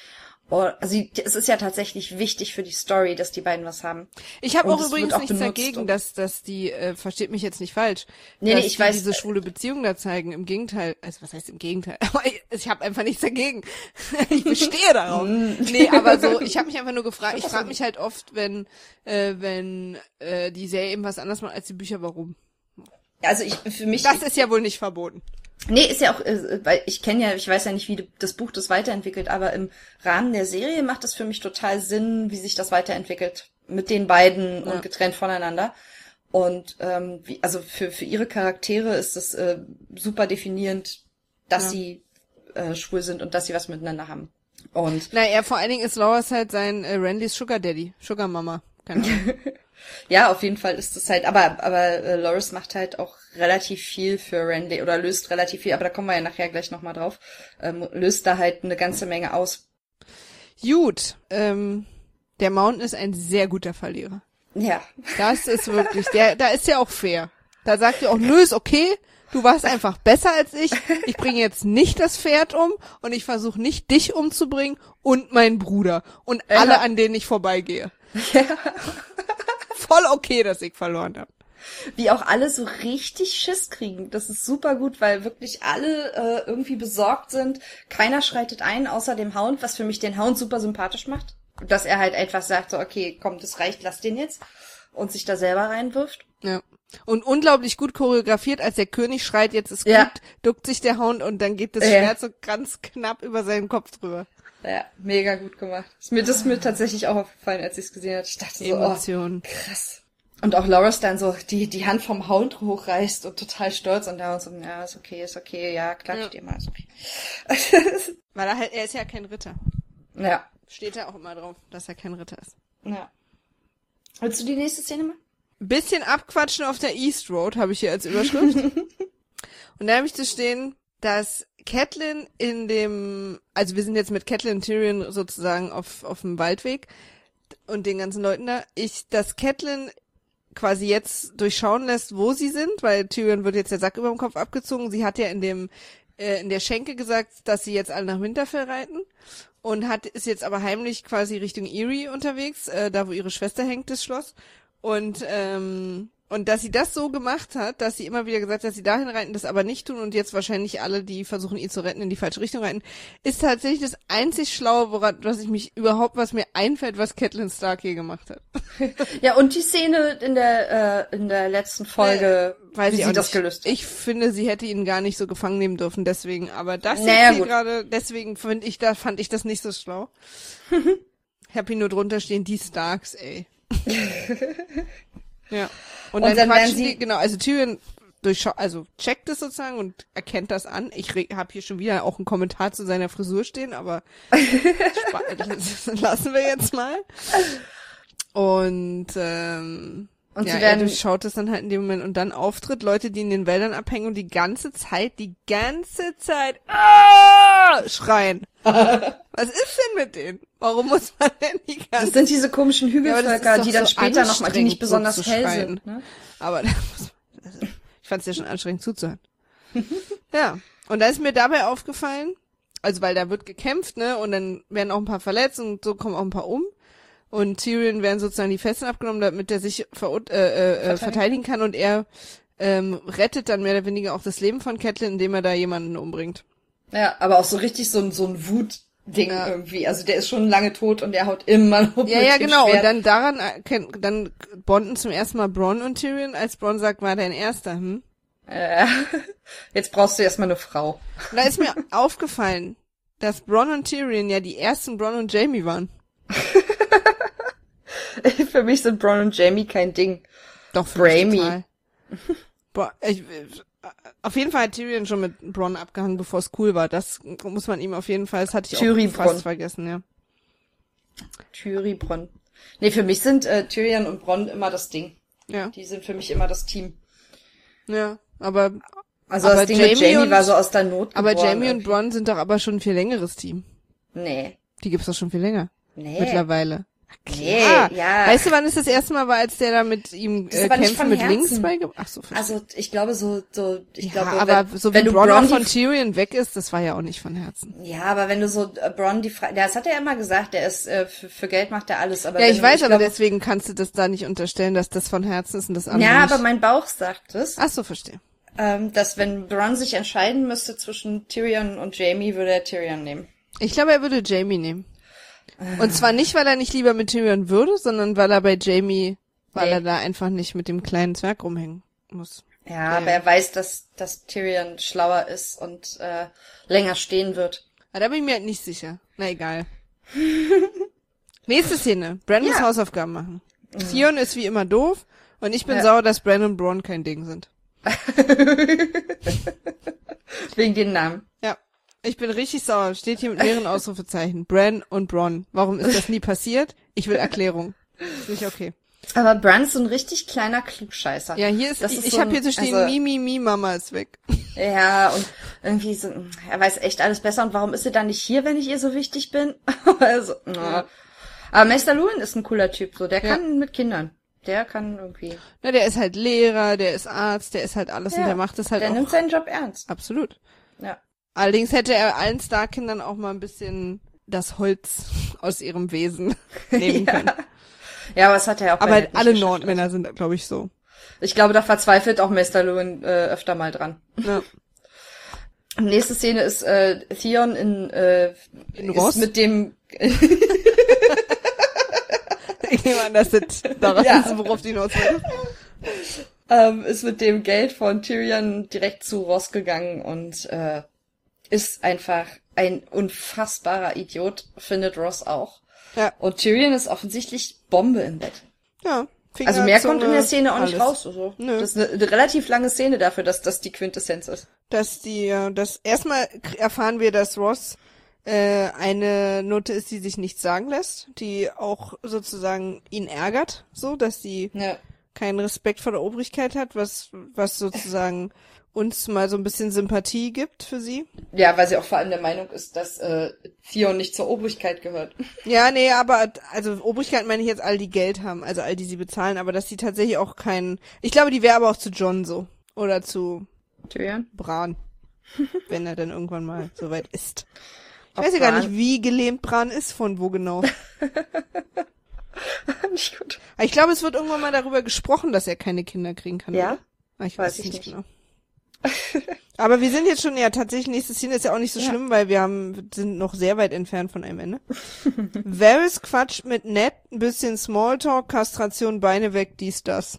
Oh, also es ist ja tatsächlich wichtig für die Story, dass die beiden was haben. Ich habe Und auch es übrigens wird auch nichts benutzt, dagegen, um- dass dass die, äh, versteht mich jetzt nicht falsch, Nee, dass nee, ich die weiß, diese äh, schwule Beziehung da zeigen. Im Gegenteil, also was heißt im Gegenteil? Aber ich, ich habe einfach nichts dagegen. Ich bestehe darauf. Nee, aber so, ich habe mich einfach nur gefragt, ich frage mich halt oft, wenn äh, wenn äh, die Serie eben was anderes macht als die Bücher, warum? Also ich, für mich... Das ist ja wohl nicht verboten. Nee, ist ja auch, äh, weil ich kenne ja, ich weiß ja nicht, wie das Buch das weiterentwickelt, aber im Rahmen der Serie macht es für mich total Sinn, wie sich das weiterentwickelt mit den beiden Ja. und getrennt voneinander. Und ähm, wie, also für für ihre Charaktere ist es äh, super definierend, dass Ja. sie äh, schwul sind und dass sie was miteinander haben. Und Naja, vor allen Dingen ist Loras halt sein äh, Randys Sugar Daddy, Sugar Mama. Keine Ahnung. ja, auf jeden Fall ist es halt, aber aber äh, Loris macht halt auch relativ viel für Renly oder löst relativ viel, aber da kommen wir ja nachher gleich nochmal drauf, ähm, löst da halt eine ganze Menge aus. Gut, ähm, der Mountain ist ein sehr guter Verlierer. Ja. Das ist wirklich, der, da ist ja auch fair. Da sagt ihr auch, nö, ist okay, du warst einfach besser als ich, ich bringe jetzt nicht das Pferd um und ich versuche nicht dich umzubringen und meinen Bruder und Ja. alle, an denen ich vorbeigehe. Ja. Voll okay, dass ich verloren habe. Wie auch alle so richtig Schiss kriegen. Das ist super gut, weil wirklich alle äh, irgendwie besorgt sind. Keiner schreitet ein, außer dem Hound, was für mich den Hound super sympathisch macht. Dass er halt einfach sagt, so, okay, komm, das reicht, lass den jetzt. Und sich da selber reinwirft. Ja. Und unglaublich gut choreografiert, als der König schreit, jetzt ist gut, Ja. duckt sich der Hound und dann geht das Ja. Schwert so ganz knapp über seinen Kopf drüber. Ja, mega gut gemacht. Ist mir, das ist mir tatsächlich auch aufgefallen, als ich es gesehen hatte. Ich dachte so, oh, Emotionen. krass. Und auch Loris dann so die die Hand vom Hound hochreißt und total stolz und da und so, ja, ist okay, ist okay, ja, klatsch Ja. dir mal, ist okay. Weil er halt, er ist ja kein Ritter. ja, Steht ja auch immer drauf, dass er kein Ritter ist. ja. Willst du die nächste Szene machen? Bisschen abquatschen auf der East Road habe ich hier als Überschrift. Und da habe ich zu stehen, dass Catelyn in dem, also wir sind jetzt mit Catelyn und Tyrion sozusagen auf auf dem Waldweg und den ganzen Leuten da, ich, dass Catelyn quasi jetzt durchschauen lässt, wo sie sind, weil Tyrion wird jetzt der Sack über dem Kopf abgezogen. Sie hat ja in dem äh, in der Schenke gesagt, dass sie jetzt alle nach Winterfell reiten und hat ist jetzt aber heimlich quasi Richtung Erie unterwegs, äh, da wo ihre Schwester hängt, das Schloss. Und ähm, und dass sie das so gemacht hat, dass sie immer wieder gesagt hat, dass sie dahin reiten, das aber nicht tun und jetzt wahrscheinlich alle, die versuchen, ihn zu retten, in die falsche Richtung reiten, ist tatsächlich das einzig Schlaue, woran, was ich mich überhaupt, was mir einfällt, was Catelyn Stark hier gemacht hat. Ja, und die Szene in der äh, in der letzten Folge, Weiß wie ich sie auch das nicht. gelöst hat. Ich finde, sie hätte ihn gar nicht so gefangen nehmen dürfen, deswegen, aber das Naja, jetzt hier gut. gerade, deswegen finde ich, da fand ich das nicht so schlau. Ich hab hier nur drunter stehen, die Starks, ey. Ja. Und, Und dann, dann werden quatschen sie- die, genau, also Tyrion durchschau also checkt es sozusagen und erkennt das an. Ich habe hier schon wieder auch einen Kommentar zu seiner Frisur stehen, aber spa- das lassen wir jetzt mal. Und ähm, Und ja, sie er werden durchschaut es dann halt in dem Moment und dann Auftritt, Leute, die in den Wäldern abhängen und die ganze Zeit, die ganze Zeit ah! schreien. Was ist denn mit denen? Warum muss man denn die ganze das sind diese komischen Ja, aber das ist Hügelvölker, doch die dann so später noch mal, die nicht anstrengend, besonders so zu hell schreien. sind. Ne? Aber da muss man, also, ich fand es ja schon anstrengend zuzuhören. Ja, und da ist mir dabei aufgefallen, also weil da wird gekämpft, ne, und dann werden auch ein paar verletzt und so kommen auch ein paar um. Und Tyrion werden sozusagen die Fesseln abgenommen, damit er sich verur- äh, äh, Verteidigen. verteidigen kann und er ähm, rettet dann mehr oder weniger auch das Leben von Catelyn, indem er da jemanden umbringt. Ja, aber auch so richtig so ein so ein Wutding Ja. irgendwie. Also der ist schon lange tot und der haut immer noch Ja, mit ja, dem genau. Und Schwert. dann daran erkennt, dann bonden zum ersten Mal Bronn und Tyrion, als Bronn sagt, war dein erster, hm? Äh, jetzt brauchst du erstmal eine Frau. Und da ist mir aufgefallen, dass Bronn und Tyrion ja die ersten Bronn und Jaime waren. Für mich sind Bronn und Jaime kein Ding. Doch, für mich Braimy. total. Boah, ich, auf jeden Fall hat Tyrion schon mit Bronn abgehangen, bevor es cool war. Das muss man ihm auf jeden Fall, das hatte ich Tyri auch fast Bronn. vergessen, ja. Tyri, Bronn. Nee, für mich sind äh, Tyrion und Bronn immer das Ding. Ja, Die sind für mich immer das Team. ja, aber, Also Aber das Ding mit Jaime Jaime und- war so aus der Not aber geboren Jaime und irgendwie. Bronn sind doch aber schon ein viel längeres Team. Nee. Die gibt's doch schon viel länger. Nee. Mittlerweile. Klar. Nee, ja. Weißt du, wann es das erste Mal war, als der da mit ihm Das äh, ist aber nicht kämpfen von mit Herzen. links beigebracht? Ach so, verstehe. Also ich glaube so, so ich ja, glaube, aber wenn, so wie wenn du Bronn Bronn auch von die, Tyrion weg ist, das war ja auch nicht von Herzen. ja, aber wenn du so äh, Bronn die Frage, das hat er immer gesagt, der ist äh, für, für Geld macht er alles, aber Ja, wenn ich du, weiß, ich aber glaube, deswegen kannst du das da nicht unterstellen, dass das von Herzen ist und das andere ja, nicht. aber mein Bauch sagt es, Ach so, verstehe. ähm, dass wenn Bronn sich entscheiden müsste zwischen Tyrion und Jaime, würde er Tyrion nehmen. Ich glaube, er würde Jaime nehmen. Und zwar nicht, weil er nicht lieber mit Tyrion würde, sondern weil er bei Jaime, weil Nee. er da einfach nicht mit dem kleinen Zwerg rumhängen muss. Ja, Ja. aber er weiß, dass, dass Tyrion schlauer ist und äh, länger stehen wird. Aber da bin ich mir halt nicht sicher. Na egal. Nächste Szene. Bran muss Ja. Hausaufgaben machen. Theon ist wie immer doof und ich bin Ja. sauer, dass Bran und Bronn kein Ding sind. Wegen den Namen. Ja. Ich bin richtig sauer. Steht hier mit mehreren Ausrufezeichen. Bran und Bronn. Warum ist das nie passiert? Ich will Erklärung. Ist nicht okay. Aber Bran ist so ein richtig kleiner Klugscheißer. Ja, hier ist, Das ich, ist ich so habe ein- hier zu stehen, also- Mi, Mi, Mi, Mama ist weg. Ja, und irgendwie so, er weiß echt alles besser. Und warum ist sie dann nicht hier, wenn ich ihr so wichtig bin? also, ja. Aber Meister Luwin ist ein cooler Typ, so. Der Ja. kann mit Kindern. Der kann irgendwie. Na, der ist halt Lehrer, der ist Arzt, der ist halt alles und Ja, der macht es halt der auch. nimmt seinen Job ernst. Absolut. Ja. Allerdings hätte er allen Starkindern auch mal ein bisschen das Holz aus ihrem Wesen nehmen Ja. können. Ja, aber das hat er ja auch bei Aber Ned nicht alle geschafft. Nordmänner sind, glaube ich, so. Ich glaube, da verzweifelt auch Meister Luwin äh, öfter mal dran. Ja. Nächste Szene ist äh, Theon in, äh, In ist Ross? mit dem Ich nehme an, dass das daran Ja. ist, worauf die hinaus will. ähm, ist mit dem Geld von Tyrion direkt zu Ross gegangen und äh, ist einfach ein unfassbarer Idiot, findet Ross auch. Ja. Und Tyrion ist offensichtlich Bombe im Bett. Ja. Finger, Also mehr Zunge, kommt in der Szene auch nicht alles. raus. Also. Nö. Das ist eine, eine relativ lange Szene dafür, dass das die Quintessenz ist. Dass die, äh, das erstmal k- erfahren wir, dass Ross äh, eine Note ist, die sich nichts sagen lässt, die auch sozusagen ihn ärgert, so, dass sie Ja. keinen Respekt vor der Obrigkeit hat, was was sozusagen uns mal so ein bisschen Sympathie gibt für sie. Ja, weil sie auch vor allem der Meinung ist, dass äh, Theon nicht zur Obrigkeit gehört. Ja, nee, aber also Obrigkeit meine ich jetzt all die Geld haben, also all die sie bezahlen, aber dass sie tatsächlich auch keinen. Ich glaube, die wäre aber auch zu Jon so oder zu Tyrion? Bran, wenn er dann irgendwann mal soweit ist. Ich Ob weiß ja gar Bran- nicht, wie gelähmt Bran ist, von wo genau. Nicht gut. Aber ich glaube, es wird irgendwann mal darüber gesprochen, dass er keine Kinder kriegen kann. Ja? Oder? Ah, ich weiß, Weiß es ich nicht nicht. genau. Aber wir sind jetzt schon, ja, tatsächlich, nächste Szene ist ja auch nicht so Ja. schlimm, weil wir haben, sind noch sehr weit entfernt von einem Ende. Varys quatscht mit Ned, ein bisschen Smalltalk, Kastration, Beine weg, dies, das.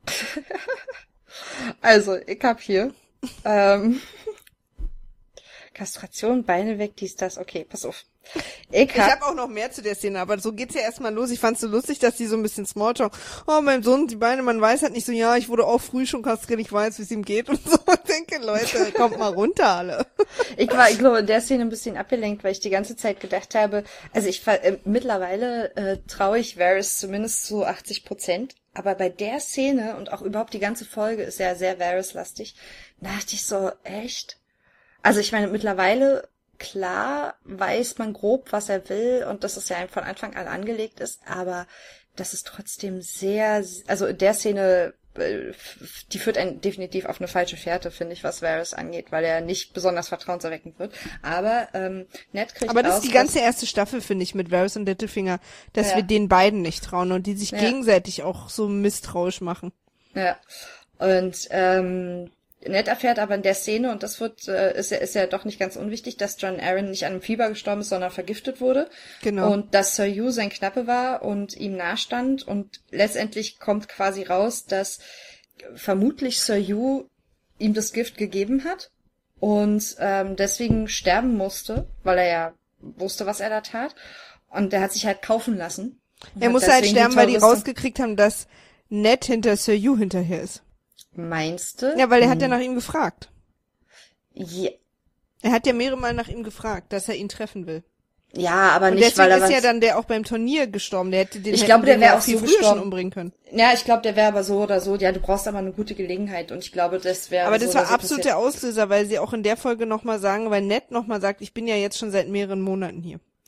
Also, ich hab hier ähm, Kastration, Beine weg, dies, das. Okay, pass auf. Ich Ich hab, habe auch noch mehr zu der Szene, aber so geht's ja erstmal los. Ich fand's so lustig, dass die so ein bisschen Smalltalk, oh, mein Sohn, die Beine, man weiß halt nicht so, ja, ich wurde auch früh schon kastriert, ich weiß, wie es ihm geht und so. Ich denke, Leute, kommt mal runter alle. ich war, ich glaube, in der Szene ein bisschen abgelenkt, weil ich die ganze Zeit gedacht habe, also ich war, äh, mittlerweile äh, traue ich Varys zumindest zu achtzig Prozent, aber bei der Szene und auch überhaupt die ganze Folge ist ja sehr Varys-lastig, da dachte ich so, echt? Also ich meine, mittlerweile, klar weiß man grob, was er will und dass es ja von Anfang an angelegt ist, aber das ist trotzdem sehr, also in der Szene, äh, f- die führt einen definitiv auf eine falsche Fährte, finde ich, was Varys angeht, weil er nicht besonders vertrauenserweckend wird. Aber ähm, Ned kriegt Aber das raus, ist die ganze erste Staffel, finde ich, mit Varys und Littlefinger, dass Ja. wir den beiden nicht trauen und die sich Ja. gegenseitig auch so misstrauisch machen. Ja. Und ähm, Ned erfährt aber in der Szene, und das wird äh, ist ja ist ja doch nicht ganz unwichtig, dass Jon Arryn nicht an einem Fieber gestorben ist, sondern vergiftet wurde. Genau. Und dass Sir Hugh sein Knappe war und ihm nahstand. Und letztendlich kommt quasi raus, dass vermutlich Sir Hugh ihm das Gift gegeben hat und ähm, deswegen sterben musste, weil er ja wusste, was er da tat. Und er hat sich halt kaufen lassen. Und Er hat musste halt deswegen sterben, weil die Terroristen- rausgekriegt haben, dass Ned hinter Sir Hugh hinterher ist. Meinst du? Ja, weil er hat ja nach ihm gefragt. Ja, Er hat ja mehrere Mal nach ihm gefragt, dass er ihn treffen will. ja, aber Und nicht, deswegen weil er ist ja was- dann der auch beim Turnier gestorben. Der hätte den Ich hätten glaube, der den wäre ja auch viel so früher schon gestorben. umbringen können. Ja, ich glaube, der wäre aber so oder so. Ja, du brauchst aber eine gute Gelegenheit und ich glaube, das wäre. Aber das so war oder so absolut passiert. der Auslöser, weil sie auch in der Folge nochmal sagen, weil Ned nochmal sagt, ich bin ja jetzt schon seit mehreren Monaten hier.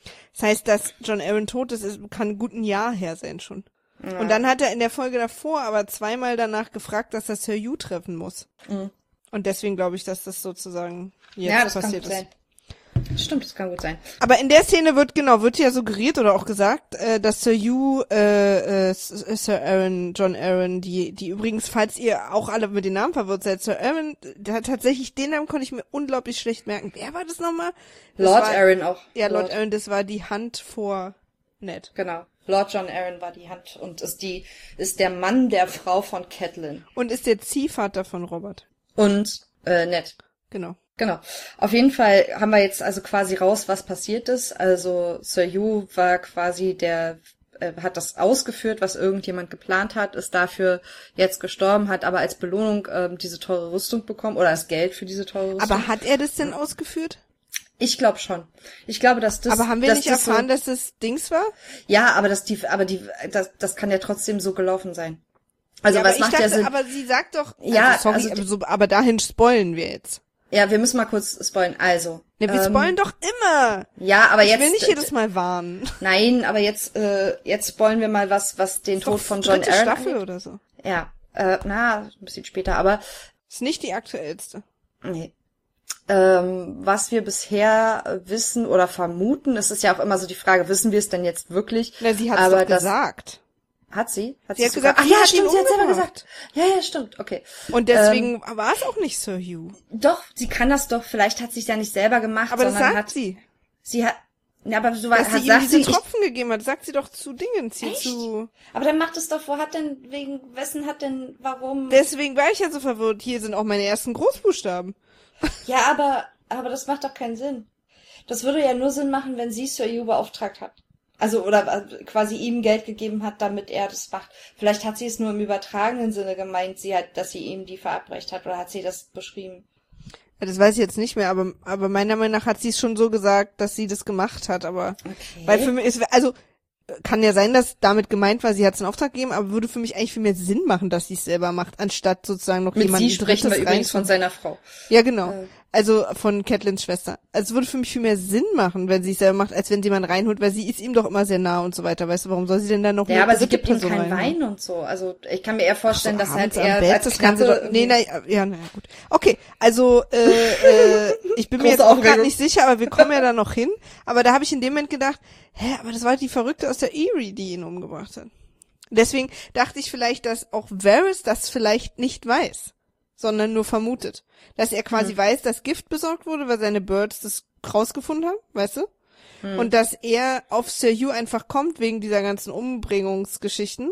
Das heißt, dass John Arryn tot ist, ist kann gut ein Jahr her sein schon. Ja. Und dann hat er in der Folge davor aber zweimal danach gefragt, dass er Sir Hugh treffen muss. Mhm. Und deswegen glaube ich, dass das sozusagen jetzt Ja, das passiert kann gut ist. sein. Stimmt, das kann gut sein. Aber in der Szene wird, genau, wird ja suggeriert oder auch gesagt, äh, dass Sir Hugh, äh, äh, Sir Arryn, John Arryn, die, die übrigens, falls ihr auch alle mit den Namen verwirrt seid, Sir Arryn, der hat tatsächlich, den Namen konnte ich mir unglaublich schlecht merken. Wer war das nochmal? Das Lord war, Arryn auch. Ja, Lord, Lord Arryn, das war die Hand vor Ned. Genau. Lord John Arryn war die Hand und ist die, ist der Mann der Frau von Catelyn. Und ist der Ziehvater von Robert. Und, äh, Ned. Genau. Genau. Auf jeden Fall haben wir jetzt also quasi raus, was passiert ist. Also Sir Hugh war quasi der, äh, hat das ausgeführt, was irgendjemand geplant hat, ist dafür jetzt gestorben, hat aber als Belohnung ähm, diese teure Rüstung bekommen oder das Geld für diese teure Rüstung. Aber hat er das denn ausgeführt? Ich glaube schon. Ich glaube, dass das. Aber haben wir dass nicht das erfahren, so, dass das Dings war? Ja, aber dass die, aber die, das, das kann ja trotzdem so gelaufen sein. Also ja, was aber macht ich dachte, ja Sinn? aber sie sagt doch, Ja, also sorry, also aber, so, aber dahin spoilen wir jetzt. Ja, wir müssen mal kurz spoilen. Also. Ja, wir ähm, spoilen doch immer. Ja, aber ich jetzt. will nicht jedes Mal warnen. Nein, aber jetzt, äh, jetzt spoilen wir mal was, was den Ist Tod doch von John dritte Arryn Staffel angeht. oder so. Ja, äh, na, ein bisschen später, aber Ist nicht die aktuellste. nee. Ähm, was wir bisher wissen oder vermuten, es ist ja auch immer so die Frage, wissen wir es denn jetzt wirklich? Na, sie hat es aber doch das, gesagt. Hat sie? Hat Sie hat sogar- gesagt, ach sie ja, hat stimmt, ihn sie hat selber umgebracht. gesagt. Ja, ja, stimmt, okay. Und deswegen ähm, war es auch nicht Sir Hugh. Doch, sie kann das doch, vielleicht hat sie es ja nicht selber gemacht, Aber das sondern sagt hat, sie. sie hat, ja, aber du Dass hat, sie ihm sagt diese sie, ich, Tropfen gegeben hat, sagt sie doch zu Dingens hier Echt? zu. aber dann macht es doch, wo hat denn, wegen, wessen hat denn, warum? Deswegen war ich ja so verwirrt. Hier sind auch meine ersten Großbuchstaben. Ja, aber, aber das macht doch keinen Sinn. Das würde ja nur Sinn machen, wenn sie Sir Hugh beauftragt hat. Also, oder quasi ihm Geld gegeben hat, damit er das macht. Vielleicht hat sie es nur im übertragenen Sinne gemeint, sie hat, dass sie ihm die verabreicht hat, oder hat sie das beschrieben? Ja, das weiß ich jetzt nicht mehr, aber, aber meiner Meinung nach hat sie es schon so gesagt, dass sie das gemacht hat, aber, Okay. weil für mich ist, also, kann ja sein, dass damit gemeint war, sie hat es in Auftrag gegeben, aber würde für mich eigentlich viel mehr Sinn machen, dass sie es selber macht, anstatt sozusagen noch Mit jemanden sie sprechen wir Drittes übrigens rein- von seiner Frau. Ja, genau. Äh. Also von Catelyns Schwester. Also es würde für mich viel mehr Sinn machen, wenn sie es selber macht, als wenn sie jemanden reinholt, weil sie ist ihm doch immer sehr nah und so weiter. Weißt du, warum soll sie denn dann noch Ja, eine aber sie dritte gibt ihm Person keinen reinholen? Wein und so. Also ich kann mir eher vorstellen, So dass halt abends am er Bett, als das kann sie Knappe doch, nee, irgendwie- na, ja, naja, gut. Okay, also, äh, äh, ich bin mir Große jetzt auch gerade Aufregung. nicht sicher, aber wir kommen ja da noch hin. Aber da habe ich in dem Moment gedacht, hä, aber das war die Verrückte aus der Erie, die ihn umgebracht hat. Deswegen dachte ich vielleicht, dass auch Varys das vielleicht nicht weiß, sondern nur vermutet. Dass er quasi Hm. weiß, dass Gift besorgt wurde, weil seine Birds das rausgefunden haben, weißt du? Hm. Und dass er auf Sir Hugh einfach kommt wegen dieser ganzen Umbringungsgeschichten,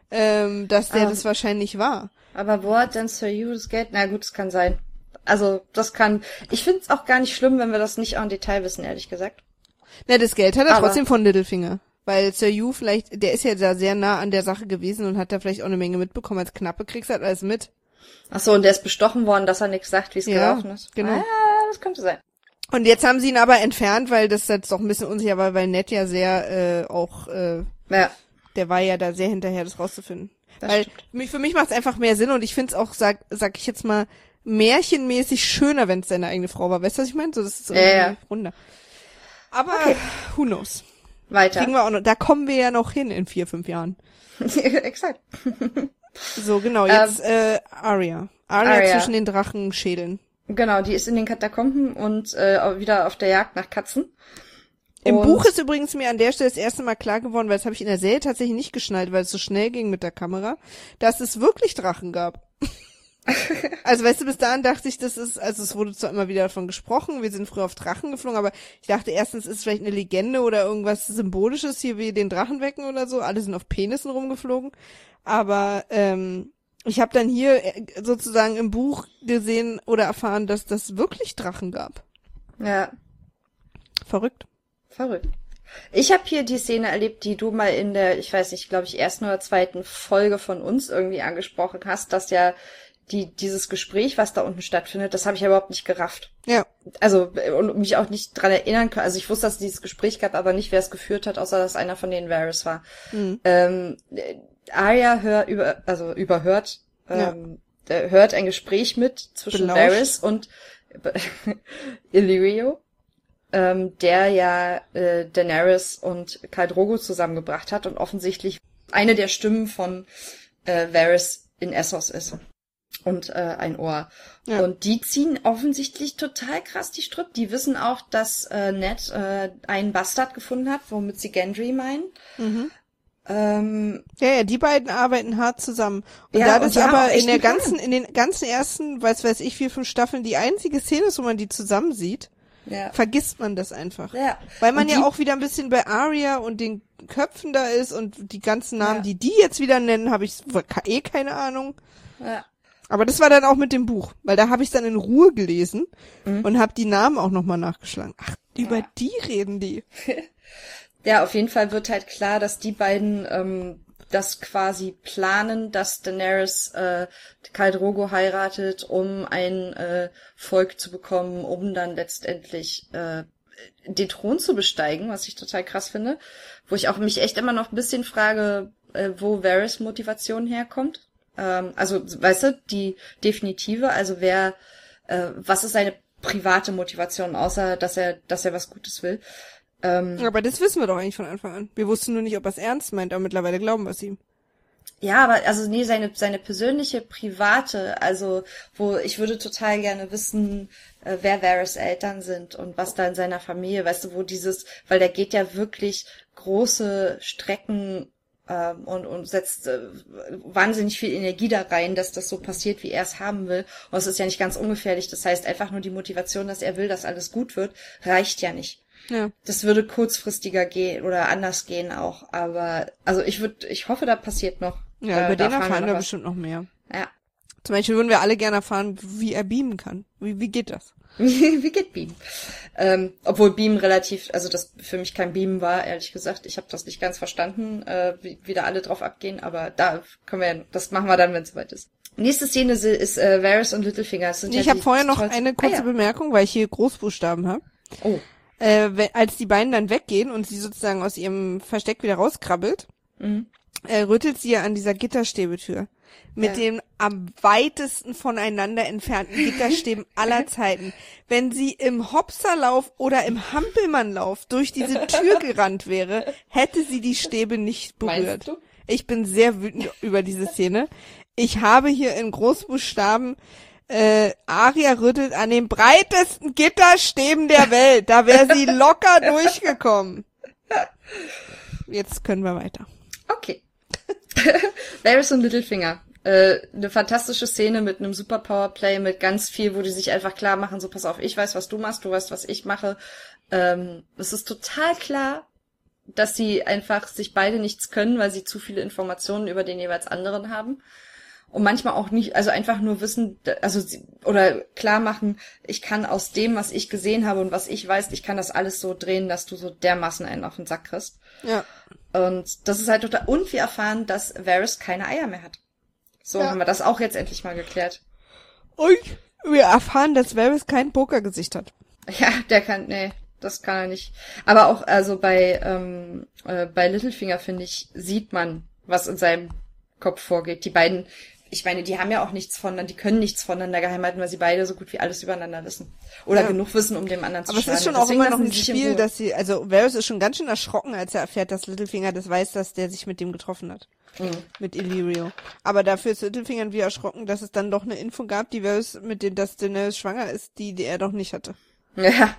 ähm, dass der Ah. das wahrscheinlich war. Aber wo hat denn Sir Hugh das Geld? Na gut, das kann sein. Also das kann. Ich finde es auch gar nicht schlimm, wenn wir das nicht en Detail wissen, ehrlich gesagt. Na, das Geld hat er Aber- trotzdem von Littlefinger. Weil Sir Hugh vielleicht, der ist ja da sehr nah an der Sache gewesen und hat da vielleicht auch eine Menge mitbekommen. Als Knappe kriegst du halt alles mit. Ach so, und der ist bestochen worden, dass er nichts sagt, wie es Ja, gelaufen ist. genau. Ah, das könnte sein. Und jetzt haben sie ihn aber entfernt, weil das jetzt doch ein bisschen unsicher war, weil Ned ja sehr äh, auch, äh, Ja, der war ja da sehr hinterher, das rauszufinden. das weil stimmt. mich, für mich macht es einfach mehr Sinn und ich finde es auch, sag, sag ich jetzt mal, märchenmäßig schöner, wenn es seine eigene Frau war. Weißt du, was ich meine? So, das ist irgendwie Ja, ja. runder. Aber Okay. who knows? Weiter. Kriegen wir auch noch, da kommen wir ja noch hin in vier, fünf Jahren. Exakt. So, genau, jetzt äh, Arya. Arya. Arya. zwischen den Drachenschädeln. Genau, die ist in den Katakomben und äh, auch wieder auf der Jagd nach Katzen. Im Und- Buch ist übrigens mir an der Stelle das erste Mal klar geworden, weil das habe ich in der Serie tatsächlich nicht geschnallt, weil es so schnell ging mit der Kamera, dass es wirklich Drachen gab. Also weißt du, bis dahin dachte ich, das ist, also es wurde zwar immer wieder davon gesprochen, wir sind früher auf Drachen geflogen, aber ich dachte erstens, ist es vielleicht eine Legende oder irgendwas Symbolisches hier wie den Drachen wecken oder so. Alle sind auf Penissen rumgeflogen. Aber ähm, ich habe dann hier äh, sozusagen im Buch gesehen oder erfahren, dass das wirklich Drachen gab. Ja, Verrückt. verrückt. Ich habe hier die Szene erlebt, die du mal in der, ich weiß nicht, glaube ich, ersten oder zweiten Folge von uns irgendwie angesprochen hast, dass ja die dieses Gespräch, was da unten stattfindet, das habe ich ja überhaupt nicht gerafft. Ja. Also und mich auch nicht dran erinnern können. Also ich wusste, dass es dieses Gespräch gab, aber nicht, wer es geführt hat, außer dass einer von denen Varys war. Mhm. Ähm, Arya hör, über, also überhört, ähm, äh, hört ein Gespräch mit zwischen Belauscht. Varys und Illyrio. ähm, der ja äh, Daenerys und Khal Drogo zusammengebracht hat und offensichtlich eine der Stimmen von äh, Varys in Essos ist. Und äh, ein Ohr. Ja. Und die ziehen offensichtlich total krass die Strippe. Die wissen auch, dass äh, Ned äh, einen Bastard gefunden hat, womit sie Gendry meinen. Mhm. Ähm, ja, ja, die beiden arbeiten hart zusammen. Und ja, da das aber in der ganzen, in den ganzen ersten, weiß weiß ich, vier, fünf Staffeln die einzige Szene ist, wo man die zusammen sieht, ja. vergisst man das einfach. Ja. Weil man und ja die, auch wieder ein bisschen bei Arya und den Köpfen da ist und die ganzen Namen, ja. die die jetzt wieder nennen, habe ich eh keine Ahnung. Ja. Aber das war dann auch mit dem Buch, weil da habe ich dann in Ruhe gelesen mhm. und habe die Namen auch nochmal nachgeschlagen. Ach, ja. über die reden die. Ja, auf jeden Fall wird halt klar, dass die beiden ähm, das quasi planen, dass Daenerys äh, Khal Drogo heiratet, um ein äh, Volk zu bekommen, um dann letztendlich äh, den Thron zu besteigen, was ich total krass finde. Wo ich auch mich echt immer noch ein bisschen frage, äh, wo Varys Motivation herkommt. Ähm, also, weißt du, die definitive, also wer, äh, was ist seine private Motivation, außer dass er, dass er was Gutes will. Ähm, aber das wissen wir doch eigentlich von Anfang an. Wir wussten nur nicht, ob er es ernst meint, aber mittlerweile glauben wir es ihm. Ja, aber also nee, seine seine persönliche private, also wo ich würde total gerne wissen, äh, wer Varys Eltern sind und was da in seiner Familie, weißt du, wo dieses, weil der geht ja wirklich große Strecken ähm, und und setzt äh, wahnsinnig viel Energie da rein, dass das so passiert, wie er es haben will. Und es ist ja nicht ganz ungefährlich. Das heißt, einfach nur die Motivation, dass er will, dass alles gut wird, reicht ja nicht. Ja. Das würde kurzfristiger gehen oder anders gehen auch, aber also ich würde, ich hoffe, da passiert noch. Ja, äh, über den erfahren wir, wir bestimmt noch mehr. Ja. Zum Beispiel würden wir alle gerne erfahren, wie er beamen kann. Wie, wie geht das? Wie geht Beamen? Ähm, obwohl Beamen relativ, also das für mich kein Beamen war, ehrlich gesagt. Ich habe das nicht ganz verstanden, äh, wie, wie da alle drauf abgehen, aber da können wir, das machen wir dann, wenn es soweit ist. Nächste Szene ist äh, Varys und Littlefinger. Das sind nee, ja ich habe vorher noch eine kurze ah, ja. Bemerkung, weil ich hier Großbuchstaben habe. Oh. Äh, wenn, als die beiden dann weggehen und sie sozusagen aus ihrem Versteck wieder rauskrabbelt, mhm. äh, rüttelt sie ja an dieser Gitterstäbetür. Mit ja. den am weitesten voneinander entfernten Gitterstäben aller Zeiten. Wenn sie im Hopserlauf oder im Hampelmannlauf durch diese Tür gerannt wäre, hätte sie die Stäbe nicht berührt. Ich bin sehr wütend über diese Szene. Ich habe hier in Großbuchstaben Äh, Arya rüttelt an den breitesten Gitterstäben der Welt. Da wäre sie locker durchgekommen. Jetzt können wir weiter. Okay. Varys und Littlefinger. Äh, eine fantastische Szene mit einem super Powerplay, mit ganz viel, wo die sich einfach klar machen, so pass auf, ich weiß, was du machst, du weißt, was ich mache. Ähm, es ist total klar, dass sie einfach sich beide nichts können, weil sie zu viele Informationen über den jeweils anderen haben. Und manchmal auch nicht, also einfach nur wissen, also oder klar machen, ich kann aus dem, was ich gesehen habe und was ich weiß, ich kann das alles so drehen, dass du so dermaßen einen auf den Sack kriegst. Ja. Und das ist halt total, und wir erfahren, dass Varys keine Eier mehr hat. So ja. haben wir das auch jetzt endlich mal geklärt. Und wir erfahren, dass Varys kein Pokergesicht hat. Ja, der kann, nee, das kann er nicht. Aber auch, also bei, ähm, äh, bei Littlefinger, finde ich, sieht man, was in seinem Kopf vorgeht. Die beiden, ich meine, die haben ja auch nichts voneinander, die können nichts voneinander geheim halten, weil sie beide so gut wie alles übereinander wissen. Oder ja. genug wissen, um dem anderen zu Aber schaden. Aber es ist schon auch immer noch ein Spiel, dass sie, also Varys ist schon ganz schön erschrocken, als er erfährt, dass Littlefinger das weiß, dass der sich mit dem getroffen hat. Mhm. Mit Illyrio. Aber dafür ist Littlefinger wie erschrocken, dass es dann doch eine Info gab, die Varys mit dem, dass Daenerys schwanger ist, die, die er doch nicht hatte. Ja.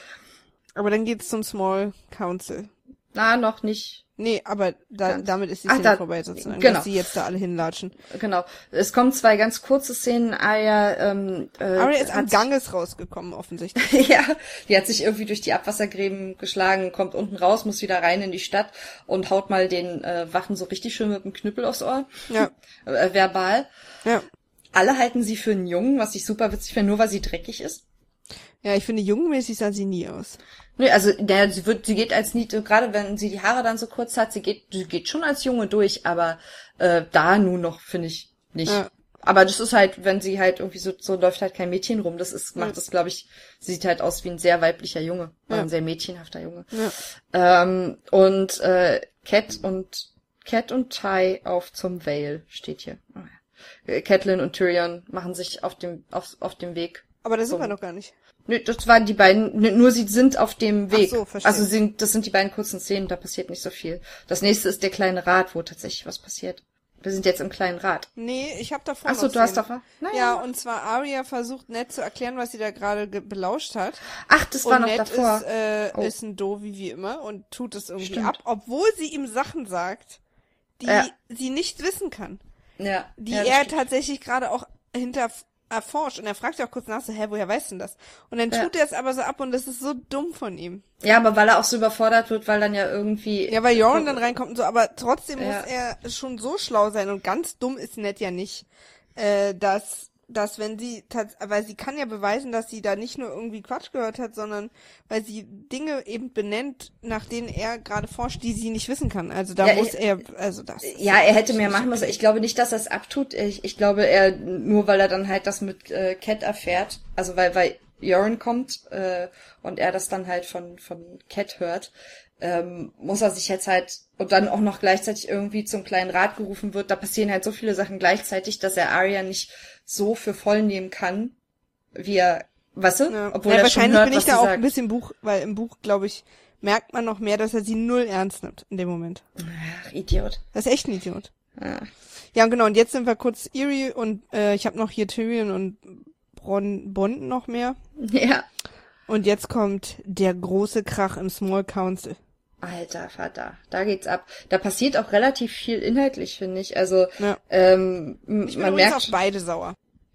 Aber dann geht's zum Small Council. Na, noch nicht. Nee, aber da, damit ist die Szene Ach, da, vorbei sozusagen, genau. dass die jetzt da alle hinlatschen. Genau. Es kommen zwei ganz kurze Szenen. Arya, ähm, äh, Arya ist am Ganges rausgekommen, offensichtlich. Ja, die hat sich irgendwie durch die Abwassergräben geschlagen, kommt unten raus, muss wieder rein in die Stadt und haut mal den äh, Wachen so richtig schön mit dem Knüppel aufs Ohr. Ja. äh, verbal. Ja. Alle halten sie für einen Jungen, was ich super witzig finde, nur weil sie dreckig ist. Ja, ich finde, jungmäßig sah sie nie aus. Nee, also der, sie wird, sie geht als nie, gerade wenn sie die Haare dann so kurz hat, sie geht, sie geht schon als Junge durch, aber äh, da nun noch finde ich nicht. Ja. Aber das ist halt, wenn sie halt irgendwie so, so läuft halt kein Mädchen rum. Das ist, macht ja. das, glaube ich, sieht halt aus wie ein sehr weiblicher Junge, ja. ein sehr mädchenhafter Junge. Ja. Ähm, und äh, Cat und Cat und Ty auf zum Vale steht hier. Oh, ja. Catelyn und Tyrion machen sich auf dem auf auf dem Weg. Aber da sind so. wir noch gar nicht. Nö, das waren die beiden, nur sie sind auf dem Weg. Ach so, verstehe. Also sind, das sind die beiden kurzen Szenen, da passiert nicht so viel. Das nächste ist der kleine Rat, wo tatsächlich was passiert. Wir sind jetzt im kleinen Rat. Nee, ich hab davor Ach so, noch du hast Szenen. doch was? Naja. Ja, und zwar Arya versucht Ned zu erklären, was sie da gerade ge- belauscht hat. Ach, das war Und noch Ned davor. ist, äh, Oh. ist ein Doofi wie immer und tut es irgendwie Stimmt. ab, obwohl sie ihm Sachen sagt, die Ja. sie nicht wissen kann. Ja. Die ja, das er stimmt. tatsächlich gerade auch hinter erforscht. Und er fragt ja auch kurz nach so, hä, woher weißt du denn das? Und dann Ja. tut er es aber so ab und das ist so dumm von ihm. Ja, aber weil er auch so überfordert wird, weil dann ja irgendwie... Ja, weil Joran dann reinkommt und so, aber trotzdem Ja. muss er schon so schlau sein und ganz dumm ist Ned ja nicht, äh, dass, dass wenn sie, tats- weil sie kann ja beweisen, dass sie da nicht nur irgendwie Quatsch gehört hat, sondern weil sie Dinge eben benennt, nach denen er gerade forscht, die sie nicht wissen kann. Also da Ja, muss ich- er, also das. ist Ja, er hätte mehr nicht machen müssen. okay. Ich glaube nicht, dass er es abtut. Ich, ich glaube, er, nur weil er dann halt das mit äh, Cat erfährt, also weil, weil Joran kommt äh, und er das dann halt von von Cat hört, ähm, muss er sich jetzt halt, und dann auch noch gleichzeitig irgendwie zum kleinen Rat gerufen wird, da passieren halt so viele Sachen gleichzeitig, dass er Arya nicht so für voll nehmen kann, wie er, weißt du? Ja. Obwohl ja, er schon wahrscheinlich hört, bin ich was da sie auch sagt. ein bisschen Buch, weil im Buch, glaube ich, merkt man noch mehr, dass er sie null ernst nimmt in dem Moment. Ach, Idiot. Das ist echt ein Idiot. Ja. Ja, genau, und jetzt sind wir kurz Eerie und äh, ich habe noch hier Tyrion und Bronn Bond noch mehr. Ja. Und jetzt kommt der große Krach im Small Council. Alter Vater, da geht's ab. Da passiert auch relativ viel inhaltlich, finde ich. Also, Ja. ähm, m- Ich bin man übrigens merkt, auf beide sauer.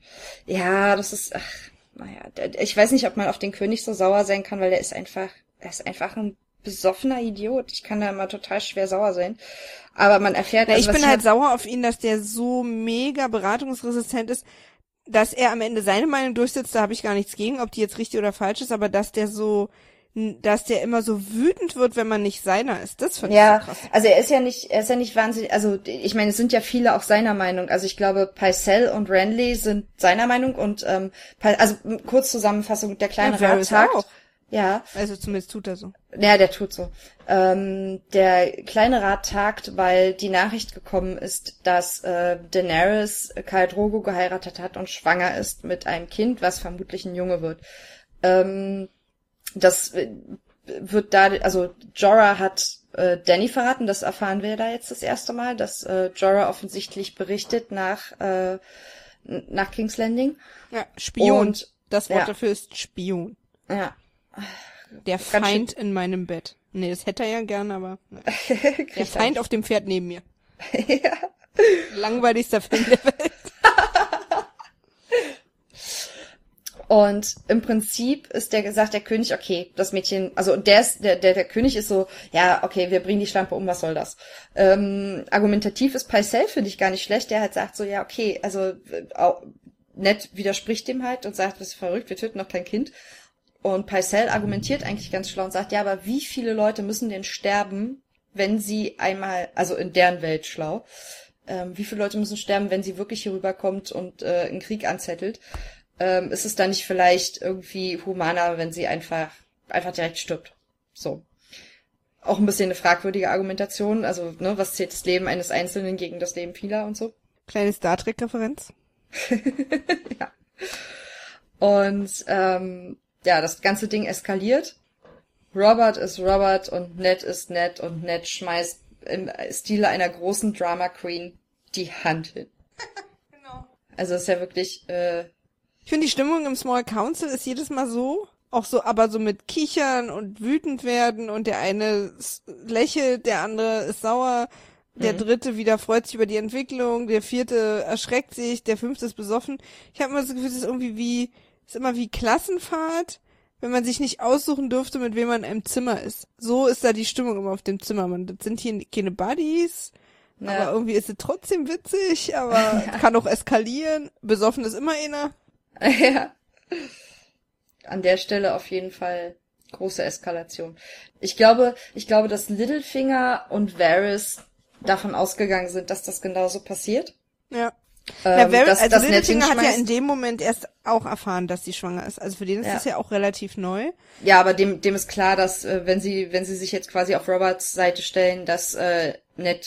ja, das ist, ach, naja, der- ich weiß nicht, ob man auf den König so sauer sein kann, weil der ist einfach, er ist einfach ein besoffener Idiot. Ich kann da immer total schwer sauer sein. Aber man erfährt, Na, also, ich was bin halt sauer auf ihn, dass der so mega beratungsresistent ist, dass er am Ende seine Meinung durchsetzt, da habe ich gar nichts gegen, ob die jetzt richtig oder falsch ist, aber dass der so, dass der immer so wütend wird, wenn man nicht seiner ist, das finde ich Ja, so krass. also er ist ja nicht, er ist ja nicht wahnsinnig, also ich meine, es sind ja viele auch seiner Meinung. Also ich glaube, Pycelle und Renly sind seiner Meinung und ähm, Py- also m- kurz Zusammenfassung, der kleine Ja, Rat Varys tagt. auch. Ja, Also zumindest tut er so. ja, der tut so. Ähm, der kleine Rat tagt, weil die Nachricht gekommen ist, dass äh, Daenerys Khal Drogo geheiratet hat und schwanger ist mit einem Kind, was vermutlich ein Junge wird. Ähm, das äh, wird da, also Jorah hat äh, Dany verraten, das erfahren wir da jetzt das erste Mal, dass äh, Jorah offensichtlich berichtet nach äh, nach King's Landing. Ja, Spion. Und- das Wort ja. dafür ist Spion. Ja. Der Ganz Feind in meinem Bett. Nee, das hätte er ja gern, aber ne. Der Kriegt er Feind auf dem Pferd neben mir. ja. Langweiligster Film der Welt. Und im Prinzip ist der gesagt, der König, okay, das Mädchen, also und der ist, der, der, der König ist so, ja, okay, wir bringen die Schlampe um, was soll das? Ähm, argumentativ ist Pycelle, finde ich gar nicht schlecht, der halt sagt so, ja, okay, also äh, auch, Ned widerspricht dem halt und sagt, das ist verrückt, wir töten noch kein Kind. Und Pycelle argumentiert eigentlich ganz schlau und sagt, ja, aber wie viele Leute müssen denn sterben, wenn sie einmal, also in deren Welt schlau, ähm, wie viele Leute müssen sterben, wenn sie wirklich hier rüberkommt und äh, einen Krieg anzettelt? Ähm, ist es dann nicht vielleicht irgendwie humaner, wenn sie einfach einfach direkt stirbt? So. Auch ein bisschen eine fragwürdige Argumentation. Also, ne, was zählt das Leben eines Einzelnen gegen das Leben vieler und so? Kleine Star Trek-Referenz. Ja. Und ähm, ja, das ganze Ding eskaliert. Robert ist Robert und Ned ist Ned und Ned schmeißt im Stile einer großen Drama Queen die Hand hin. Genau. Also es ist ja wirklich äh, Ich finde, die Stimmung im Small Council ist jedes Mal so, auch so, aber so mit Kichern und wütend werden und der eine s- lächelt, der andere ist sauer, der Mhm. dritte wieder freut sich über die Entwicklung, der vierte erschreckt sich, der fünfte ist besoffen. Ich habe immer das Gefühl, es ist irgendwie wie, es ist immer wie Klassenfahrt, wenn man sich nicht aussuchen dürfte, mit wem man in einem Zimmer ist. So ist da die Stimmung immer auf dem Zimmer. Man, das sind hier keine Buddies, Ja. aber irgendwie ist es trotzdem witzig, aber kann auch eskalieren. Besoffen ist immer einer. ja. An der Stelle auf jeden Fall große Eskalation. Ich glaube, ich glaube, dass Littlefinger und Varys davon ausgegangen sind, dass das genauso passiert. Ja. Ähm, Na, Varys, dass, also dass Ned Littlefinger hat ja hinschmeißt. in dem Moment erst auch erfahren, dass sie schwanger ist. Also für den ist Ja. das ja auch relativ neu. Ja, aber dem, dem ist klar, dass äh, wenn sie, wenn sie sich jetzt quasi auf Roberts Seite stellen, dass äh, Ned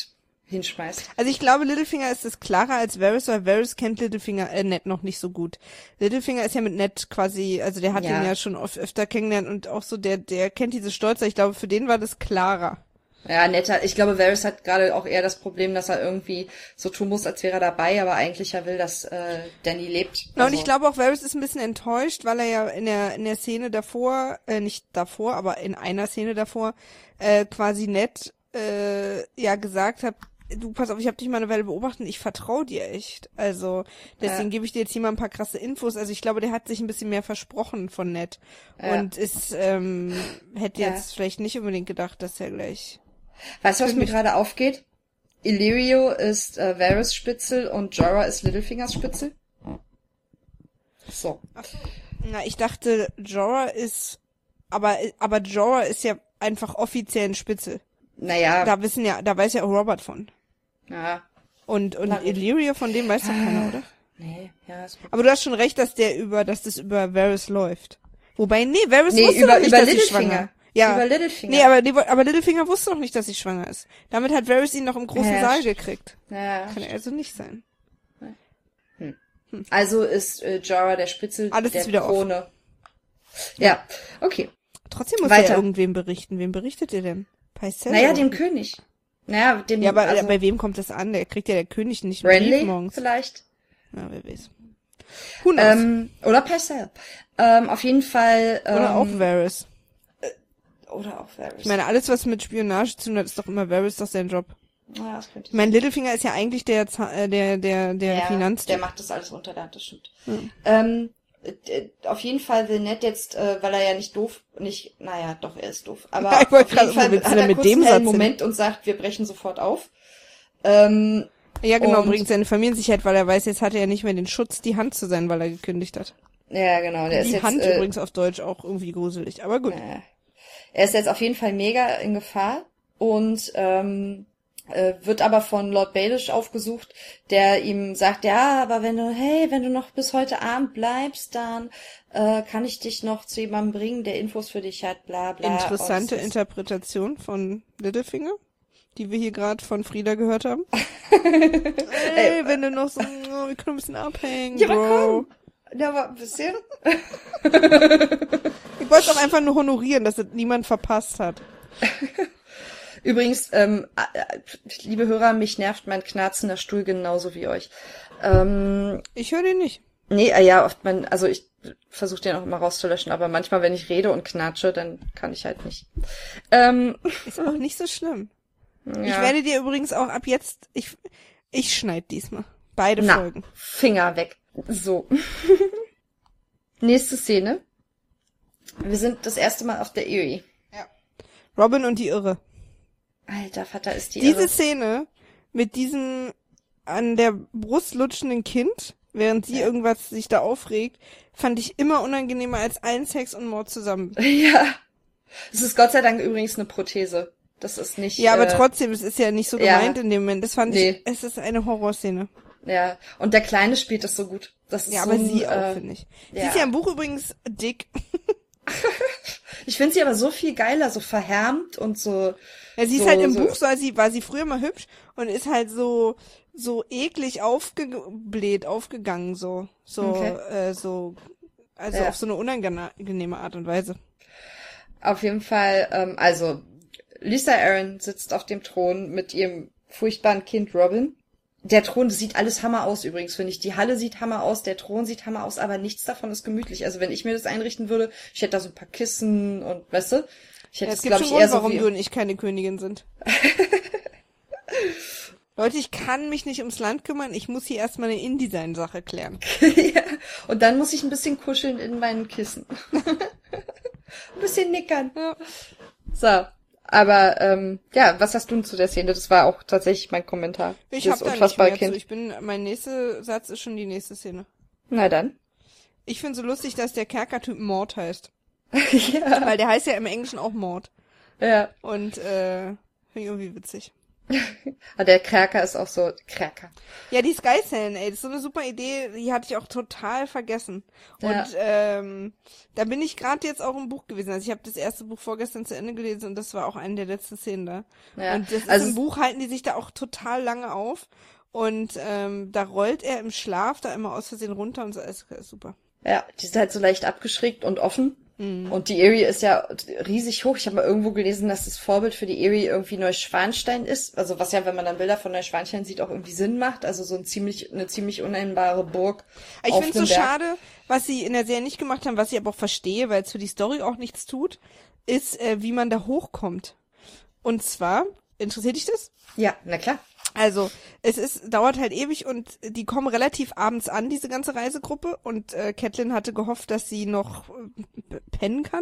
hinschmeißt. Also ich glaube, Littlefinger ist es klarer als Varys, weil Varys kennt Littlefinger, äh, Ned noch nicht so gut. Littlefinger ist ja mit Ned quasi, also der hat Ja. ihn ja schon oft, öfter kennengelernt und auch so, der, der kennt diese Stolze. Ich glaube, für den war das klarer. Ja, netter. Ich glaube, Varys hat gerade auch eher das Problem, dass er irgendwie so tun muss, als wäre er dabei, aber eigentlich ja will, dass äh, Dany lebt. Ja, Also, und ich glaube auch, Varys ist ein bisschen enttäuscht, weil er ja in der in der Szene davor, äh, nicht davor, aber in einer Szene davor, äh, quasi Ned äh, ja gesagt hat, du, pass auf, ich habe dich mal eine Weile beobachtet, ich vertraue dir echt. Also, deswegen Ja. gebe ich dir jetzt hier mal ein paar krasse Infos. Also ich glaube, der hat sich ein bisschen mehr versprochen von Ned. Ja. Und ist, ähm, hätte Ja. jetzt vielleicht nicht unbedingt gedacht, dass er gleich... weißt du, was mir König- gerade aufgeht? Illyrio ist äh, Varys Spitzel und Jorah ist Littlefingers Spitzel. So. Na, ich dachte, Jorah ist... Aber, aber Jorah ist ja einfach offiziell ein Spitzel. Naja, Da wissen ja, da weiß ja auch Robert von. ja. Und, und Na gut. Illyrio, von dem weiß doch keiner, oder? Nee, ja, ist gut. Aber du hast schon recht, dass der über, dass das über Varys läuft. Wobei, nee, Varys Nee, wusste über, doch nicht, über dass sie Littlefinger. schwanger. Ja. Über Littlefinger. Nee, aber, die- aber Littlefinger wusste noch nicht, dass sie schwanger ist. Damit hat Varys ihn noch im großen Ja, Saal st- gekriegt. Ja. Kann er also nicht sein. Also ist äh, Jorah der Spitzel Alles der ist wieder Krone. Ja, okay. Trotzdem muss Weiter. er irgendwem berichten. Wem berichtet ihr denn? Pycelle? Naja, dem König. Naja, dem, Ja, aber also, bei wem kommt das an? Der kriegt ja der König nicht einen Brief Renly morgens. vielleicht. Ja, wer weiß. Who knows? Ähm, oder Pycelle. Ähm, auf jeden Fall. Ähm, Oder auch Varys. Oder auch Varys. Ich meine, alles, was mit Spionage zu tun hat, ist doch immer Varys, doch sein Job. ja, das könnte Ich meine, Littlefinger ist ja eigentlich der, Za- äh, der, der, der ja, Finanztyp. der macht das alles unter der Hand, das stimmt. Ähm, äh, auf jeden Fall will Ned jetzt, äh, weil er ja nicht doof, nicht, naja, doch, er ist doof. Aber Ja, ich wollte auf gerade jeden sagen, Fall wo willst du hat denn er mit kurz dem einen Satz hellen hin? Moment und sagt, wir brechen sofort auf. Ähm, Ja, genau, Und- bringt seine Familiensicherheit, weil er weiß, jetzt hat er ja nicht mehr den Schutz, die Hand zu sein, weil er gekündigt hat. ja, genau, der ist Die jetzt, Hand äh, übrigens auf Deutsch auch irgendwie gruselig, aber gut. äh, er ist jetzt auf jeden Fall mega in Gefahr und ähm, äh, wird aber von Lord Baelish aufgesucht, der ihm sagt, ja, aber wenn du, hey, wenn du noch bis heute Abend bleibst, dann äh, kann ich dich noch zu jemandem bringen, der Infos für dich hat, bla bla. Interessante Und es ist- Interpretation von Littlefinger, die wir hier gerade von Frieda gehört haben. Ey, wenn du noch so, oh, wir können ein bisschen abhängen, Ja, aber Bro. komm. Ja, aber ein bisschen. Ich wollte es auch einfach nur honorieren, dass es niemand verpasst hat. Übrigens, ähm, äh, liebe Hörer, mich nervt mein knarzender Stuhl genauso wie euch. Ähm, Ich höre den nicht. nee, äh, ja, oft man, also ich versuche den auch immer rauszulöschen, aber manchmal, wenn ich rede und knatsche, dann kann ich halt nicht. Ähm, Ist auch nicht so schlimm. ja. Ich werde dir übrigens auch ab jetzt, ich, ich schneide diesmal. Beide Na, Folgen. Finger weg. So. Nächste Szene. Wir sind das erste Mal auf der Erie. Robin und die Irre. Alter Vater, ist die Diese irre. Szene mit diesem an der Brust lutschenden Kind, während sie Ja. irgendwas sich da aufregt, fand ich immer unangenehmer als allen Sex und Mord zusammen. Ja. Es ist Gott sei Dank übrigens eine Prothese. Das ist nicht... Ja, aber äh, trotzdem, es ist ja nicht so ja. gemeint in dem Moment. Das fand Nee. ich, es ist eine Horrorszene. Ja, und der Kleine spielt das so gut. Das ist Ja, so aber ein, sie auch, äh, finde ich. Sie ja. ist ja im Buch übrigens dick. Ich finde sie aber so viel geiler, so verhärmt und so... Ja, sie ist so, halt im so, Buch so, als sie, war sie früher mal hübsch und ist halt so, so eklig aufgebläht, aufgegangen, so, so, Okay. äh, so, also Ja. auf so eine unangenehme Art und Weise. Auf jeden Fall, ähm, also, Lisa Aaron sitzt auf dem Thron mit ihrem furchtbaren Kind Robin. Der Thron, das sieht alles Hammer aus übrigens, finde ich. Die Halle sieht Hammer aus, der Thron sieht Hammer aus, aber nichts davon ist gemütlich. Also wenn ich mir das einrichten würde, ich hätte da so ein paar Kissen und, weißt du, ich hätte Ja, das, es gibt glaube schon ich, eher Grund, so warum wie... du und ich keine Königin sind. Leute, ich kann mich nicht ums Land kümmern, ich muss hier erstmal eine InDesign-Sache klären. Ja, und dann muss ich ein bisschen kuscheln in meinen Kissen. Ein bisschen nickern. Ja. So, aber ähm, ja, was hast du denn zu der Szene? Das war auch tatsächlich mein Kommentar. Ich Das hab da nicht unfassbare mehr Kind. zu. Ich bin, mein nächster Satz ist schon die nächste Szene. Na dann. Ich finde so lustig, dass der Kerkertyp Mord heißt. Ja. Weil der heißt ja im Englischen auch Mord. Ja. Und, äh, finde ich irgendwie witzig. Aber der Cracker ist auch so, Cracker. Ja, die Sky Zellen, ey, das ist so eine super Idee, die hatte ich auch total vergessen. Und Ja. ähm, da bin ich gerade jetzt auch im Buch gewesen. Also ich habe das erste Buch vorgestern zu Ende gelesen und das war auch eine der letzten Szenen da. Ja. Und das ist Also im es- Buch halten die sich da auch total lange auf. Und ähm, da rollt er im Schlaf da immer aus Versehen runter und so, ist, ist super. Ja, die ist halt so leicht abgeschrägt und offen. Und die Erie ist ja riesig hoch. Ich habe mal irgendwo gelesen, dass das Vorbild für die Erie irgendwie Neuschwanstein ist. Also was ja, wenn man dann Bilder von Neuschwanstein sieht, auch irgendwie Sinn macht. Also so ein ziemlich, eine ziemlich unnennbare Burg. Ich auf finde es einem so Berg. schade, was sie in der Serie nicht gemacht haben, was ich aber auch verstehe, weil es für die Story auch nichts tut, ist, äh, wie man da hochkommt. Und zwar, interessiert dich das? Ja, na klar. Also, es ist, dauert halt ewig und die kommen relativ abends an, diese ganze Reisegruppe. Und äh, Catelyn hatte gehofft, dass sie noch äh, pennen kann.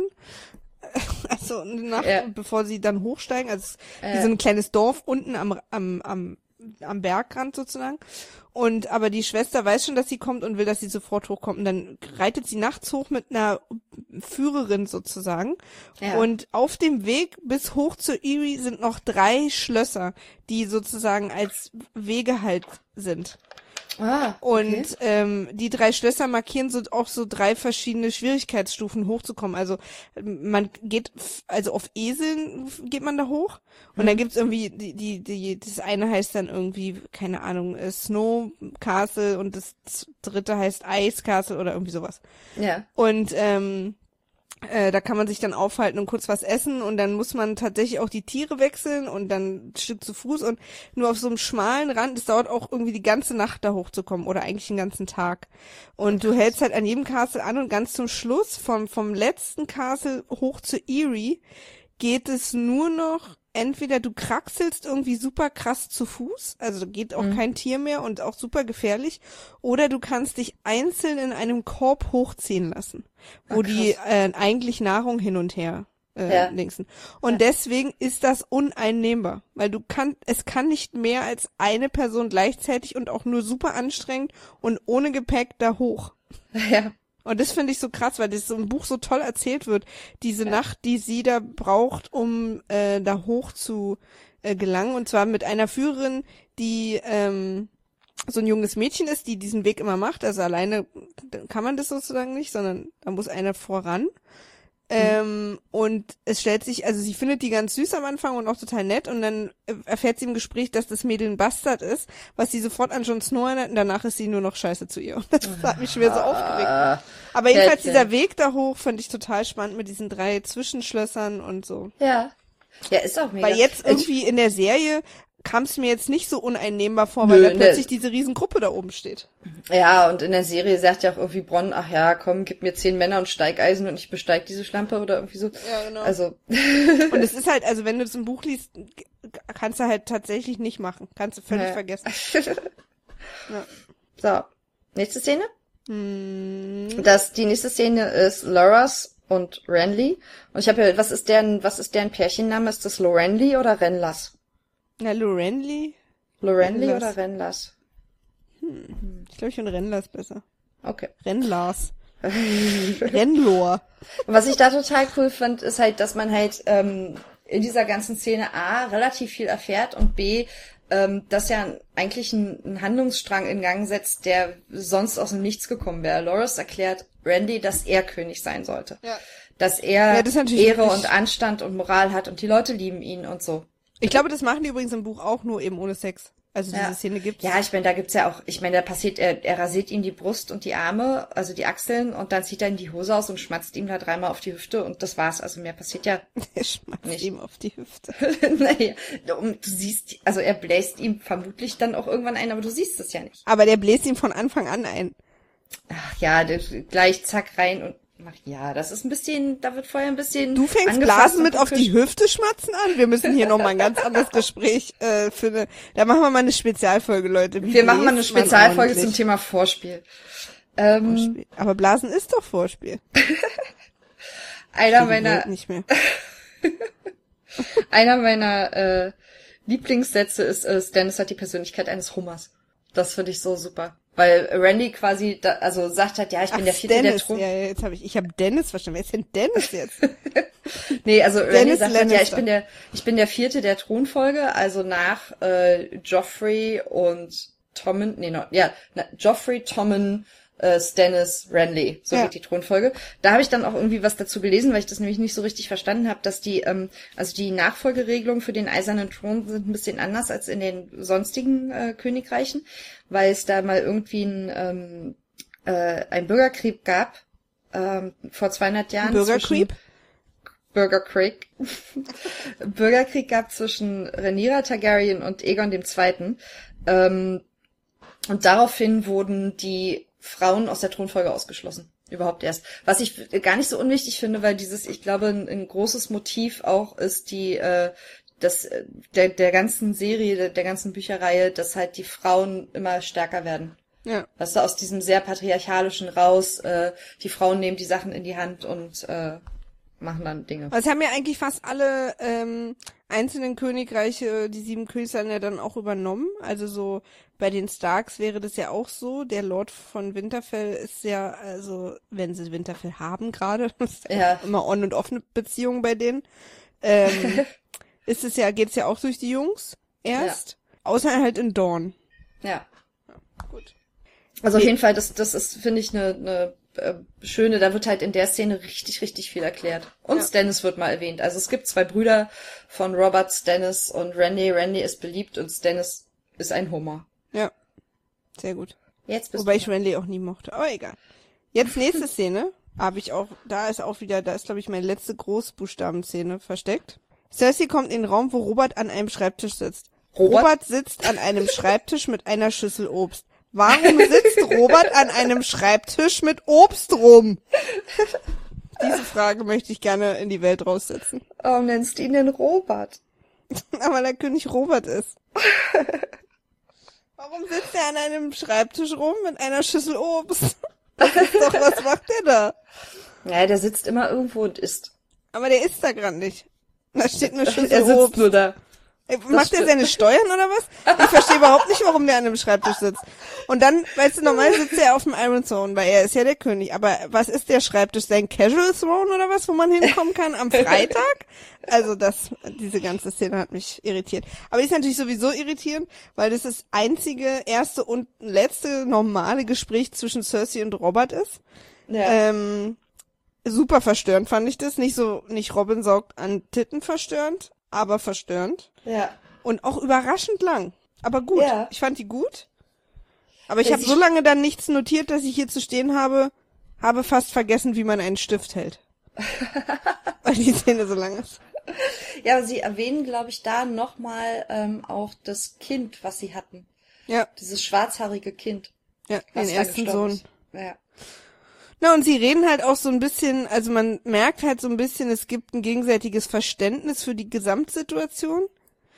Also eine Nacht, Ja. bevor sie dann hochsteigen. Also es ist wie Äh. so ein kleines Dorf unten am, am, am, am Bergrand sozusagen. Und aber die Schwester weiß schon, dass sie kommt und will, dass sie sofort hochkommt. Und dann reitet sie nachts hoch mit einer Führerin sozusagen. Ja. Und auf dem Weg bis hoch zur Erie sind noch drei Schlösser, die sozusagen als Wege halt sind. Ah, okay. Und ähm, die drei Schlösser markieren so auch so drei verschiedene Schwierigkeitsstufen hochzukommen. Also man geht, f- also auf Eseln geht man da hoch und dann gibt's irgendwie die, die, die, das eine heißt dann irgendwie, keine Ahnung, äh, Snow Castle und das z- dritte heißt Ice Castle oder irgendwie sowas. Ja. Und ähm, äh, da kann man sich dann aufhalten und kurz was essen und dann muss man tatsächlich auch die Tiere wechseln und dann ein Stück zu Fuß und nur auf so einem schmalen Rand, es dauert auch irgendwie die ganze Nacht da hochzukommen oder eigentlich den ganzen Tag. Und du hältst halt an jedem Castle an und ganz zum Schluss vom, vom letzten Castle hoch zu Erie geht es nur noch, entweder du kraxelst irgendwie super krass zu Fuß, also geht auch kein Tier mehr und auch super gefährlich, oder du kannst dich einzeln in einem Korb hochziehen lassen, wo Ah, die krass. äh, eigentlich Nahrung hin und her äh, Ja. linksen. Und deswegen ist das uneinnehmbar, weil du kannst, es kann nicht mehr als eine Person gleichzeitig und auch nur super anstrengend und ohne Gepäck da hoch. Ja. Und das finde ich so krass, weil das so im Buch so toll erzählt wird. Diese Nacht, die sie da braucht, um äh, da hoch zu äh, gelangen. Und zwar mit einer Führerin, die ähm, so ein junges Mädchen ist, die diesen Weg immer macht. Also alleine kann man das sozusagen nicht, sondern da muss einer voran. Ähm, und es stellt sich, also sie findet die ganz süß am Anfang und auch total nett und dann äh, erfährt sie im Gespräch, dass das Mädel ein Bastard ist, was sie sofort an Jon Snow erinnert und danach ist sie nur noch scheiße zu ihr. Und das hat mich schwer so aufgeregt. Ah, Aber jedenfalls Kätzchen. dieser Weg da hoch fand ich total spannend mit diesen drei Zwischenschlössern und so. Ja. Ja, ist auch mega. Weil jetzt Ich- irgendwie in der Serie kam es mir jetzt nicht so uneinnehmbar vor, weil Nö, da in plötzlich der- diese Riesengruppe da oben steht. Ja, und in der Serie sagt ja auch irgendwie Bronn, ach ja, komm, gib mir zehn Männer und Steigeisen und ich besteig diese Schlampe oder irgendwie so. Ja, genau. Also, Und es ist halt, also wenn du das im Buch liest, kannst du halt tatsächlich nicht machen. Kannst du völlig Ja. vergessen. so. Nächste Szene? Hm. Das, die nächste Szene ist Loras und Renly. Und ich habe ja, was ist deren, was ist deren Pärchenname? Ist das Lorenly oder Renlas? Na, Lorenly? Lorenly Renlas. oder Renlas? Ich glaube, ich finde Rennlars besser. Okay. Rennlars. Rennlor. Und was ich da total cool fand, ist halt, dass man halt ähm, in dieser ganzen Szene A relativ viel erfährt und B, ähm, dass ja eigentlich ein, ein Handlungsstrang in Gang setzt, der sonst aus dem Nichts gekommen wäre. Loras erklärt Randy, dass er König sein sollte. Ja. Dass er Ja, das ist natürlich Ehre wirklich- und Anstand und Moral hat und die Leute lieben ihn und so. Ich glaube, das machen die übrigens im Buch auch nur eben ohne Sex. Also diese Ja. Szene gibt's. Ja, ich meine, da gibt's ja auch, ich meine, da passiert, er, er rasiert ihm die Brust und die Arme, also die Achseln, und dann zieht er ihm die Hose aus und schmatzt ihm da dreimal auf die Hüfte und das war's. Also mehr passiert ja Er schmatzt Nicht. ihm auf die Hüfte. naja, um, du siehst, also er bläst ihm vermutlich dann auch irgendwann ein, aber du siehst es ja nicht. Aber der bläst ihm von Anfang an ein. Ach ja, der, gleich zack rein und ach ja, das ist ein bisschen, da wird vorher ein bisschen Du fängst angefasst Blasen und mit auf die geküsst. Hüfte schmatzen an? Wir müssen hier nochmal ein ganz anderes Gespräch äh, für eine, da machen wir mal eine Spezialfolge, Leute. Wie Wir machen mal eine bläst man Spezialfolge zum ordentlich? Thema Vorspiel. Ähm, Vorspiel. Aber Blasen ist doch Vorspiel. einer Die meiner, Welt nicht mehr. einer meiner äh, Lieblingssätze ist, äh, Stannis hat die Persönlichkeit eines Hummers. Das finde ich so super. Weil Randy quasi, da, also sagt halt, ja, ich bin Ach, der vierte Dennis. der Thron... Ja, jetzt habe ich, ich habe Dennis verstanden. Wer ist denn Dennis jetzt? Nee, also Randy Dennis sagt halt, ja, ich Lannister. bin der, ich bin der vierte der Thronfolge, also nach äh, Joffrey und Tommen, nee, no, ja, na, Joffrey, Tommen, äh, Stannis, Renly, so Ja. geht die Thronfolge. Da habe ich dann auch irgendwie was dazu gelesen, weil ich das nämlich nicht so richtig verstanden habe, dass die, ähm, also die Nachfolgeregelungen für den Eisernen Thron sind ein bisschen anders als in den sonstigen äh, Königreichen, weil es da mal irgendwie ein, ähm, äh, ein Bürgerkrieg gab, ähm, vor zweihundert Jahren. Bürgerkrieg? zwischen- Bürgerkrieg. Bürgerkrieg gab zwischen Rhaenyra Targaryen und Aegon dem Zweiten. Ähm, und daraufhin wurden die Frauen aus der Thronfolge ausgeschlossen. Überhaupt erst. Was ich gar nicht so unwichtig finde, weil dieses, ich glaube, ein, ein großes Motiv auch ist die, äh, das, äh, der, der ganzen Serie, der, der ganzen Bücherreihe, dass halt die Frauen immer stärker werden. Ja. Weißt du, aus diesem sehr patriarchalischen raus, äh, die Frauen nehmen die Sachen in die Hand und äh, machen dann Dinge. Also haben ja eigentlich fast alle ähm, einzelnen Königreiche die sieben Königslande ja dann auch übernommen. Also so bei den Starks wäre das ja auch so. Der Lord von Winterfell ist ja, also wenn sie Winterfell haben gerade, ist ja Ja. immer on- und offene Beziehungen bei denen, ähm, ist es ja, geht's ja auch durch die Jungs erst. Außer halt in Dorne. Ja. Gut. Also auf Nee. jeden Fall, das, das ist, finde ich, eine, eine äh, schöne, da wird halt in der Szene richtig, richtig viel erklärt. Und Ja. Stannis wird mal erwähnt. Also es gibt zwei Brüder von Robert, Stannis und Randy. Randy ist beliebt und Stannis ist ein Hummer. Ja. Sehr gut. Jetzt bist Wobei du ich Renly auch nie mochte. Aber egal. Jetzt nächste Szene. Habe ich auch, da ist auch wieder, da ist glaube ich meine letzte Großbuchstabenszene versteckt. Cersei kommt in den Raum, wo Robert an einem Schreibtisch sitzt. Robert? Robert sitzt an einem Schreibtisch mit einer Schüssel Obst. Warum sitzt Robert an einem Schreibtisch mit Obst rum? Diese Frage möchte ich gerne in die Welt raussetzen. Warum nennst du ihn denn Robert? Aber der König Robert ist. Warum sitzt er an einem Schreibtisch rum mit einer Schüssel Obst? Das ist doch, was macht der da? Ja, der sitzt immer irgendwo und isst. Aber der isst da gerade nicht. Da steht eine Schüssel Er sitzt Obst. nur da. Ey, macht der stimmt. seine Steuern oder was? Ich verstehe überhaupt nicht, warum der an einem Schreibtisch sitzt. Und dann, weißt du, normal sitzt er auf dem Iron Throne, weil er ist ja der König. Aber was ist der Schreibtisch? Sein Casual Throne oder was, wo man hinkommen kann am Freitag? Also das, diese ganze Szene hat mich irritiert. Aber die ist natürlich sowieso irritierend, weil das das einzige, erste und letzte normale Gespräch zwischen Cersei und Robert ist. Ja. Ähm, super verstörend fand ich das. Nicht so, nicht Robin saugt an Titten verstörend, aber verstörend. Ja. Und auch überraschend lang. Aber gut. Ja. Ich fand die gut. Aber ich Ja, habe sie so sch- lange dann nichts notiert, dass ich hier zu stehen habe, habe fast vergessen, wie man einen Stift hält. Weil die Szene so lang ist. Ja, aber sie erwähnen, glaube ich, da nochmal ähm, auch das Kind, was sie hatten. Ja, Dieses schwarzhaarige Kind. ja, Was den da ersten gestorben Sohn. ist. Ja. Na, und sie reden halt auch so ein bisschen, also man merkt halt so ein bisschen, es gibt ein gegenseitiges Verständnis für die Gesamtsituation.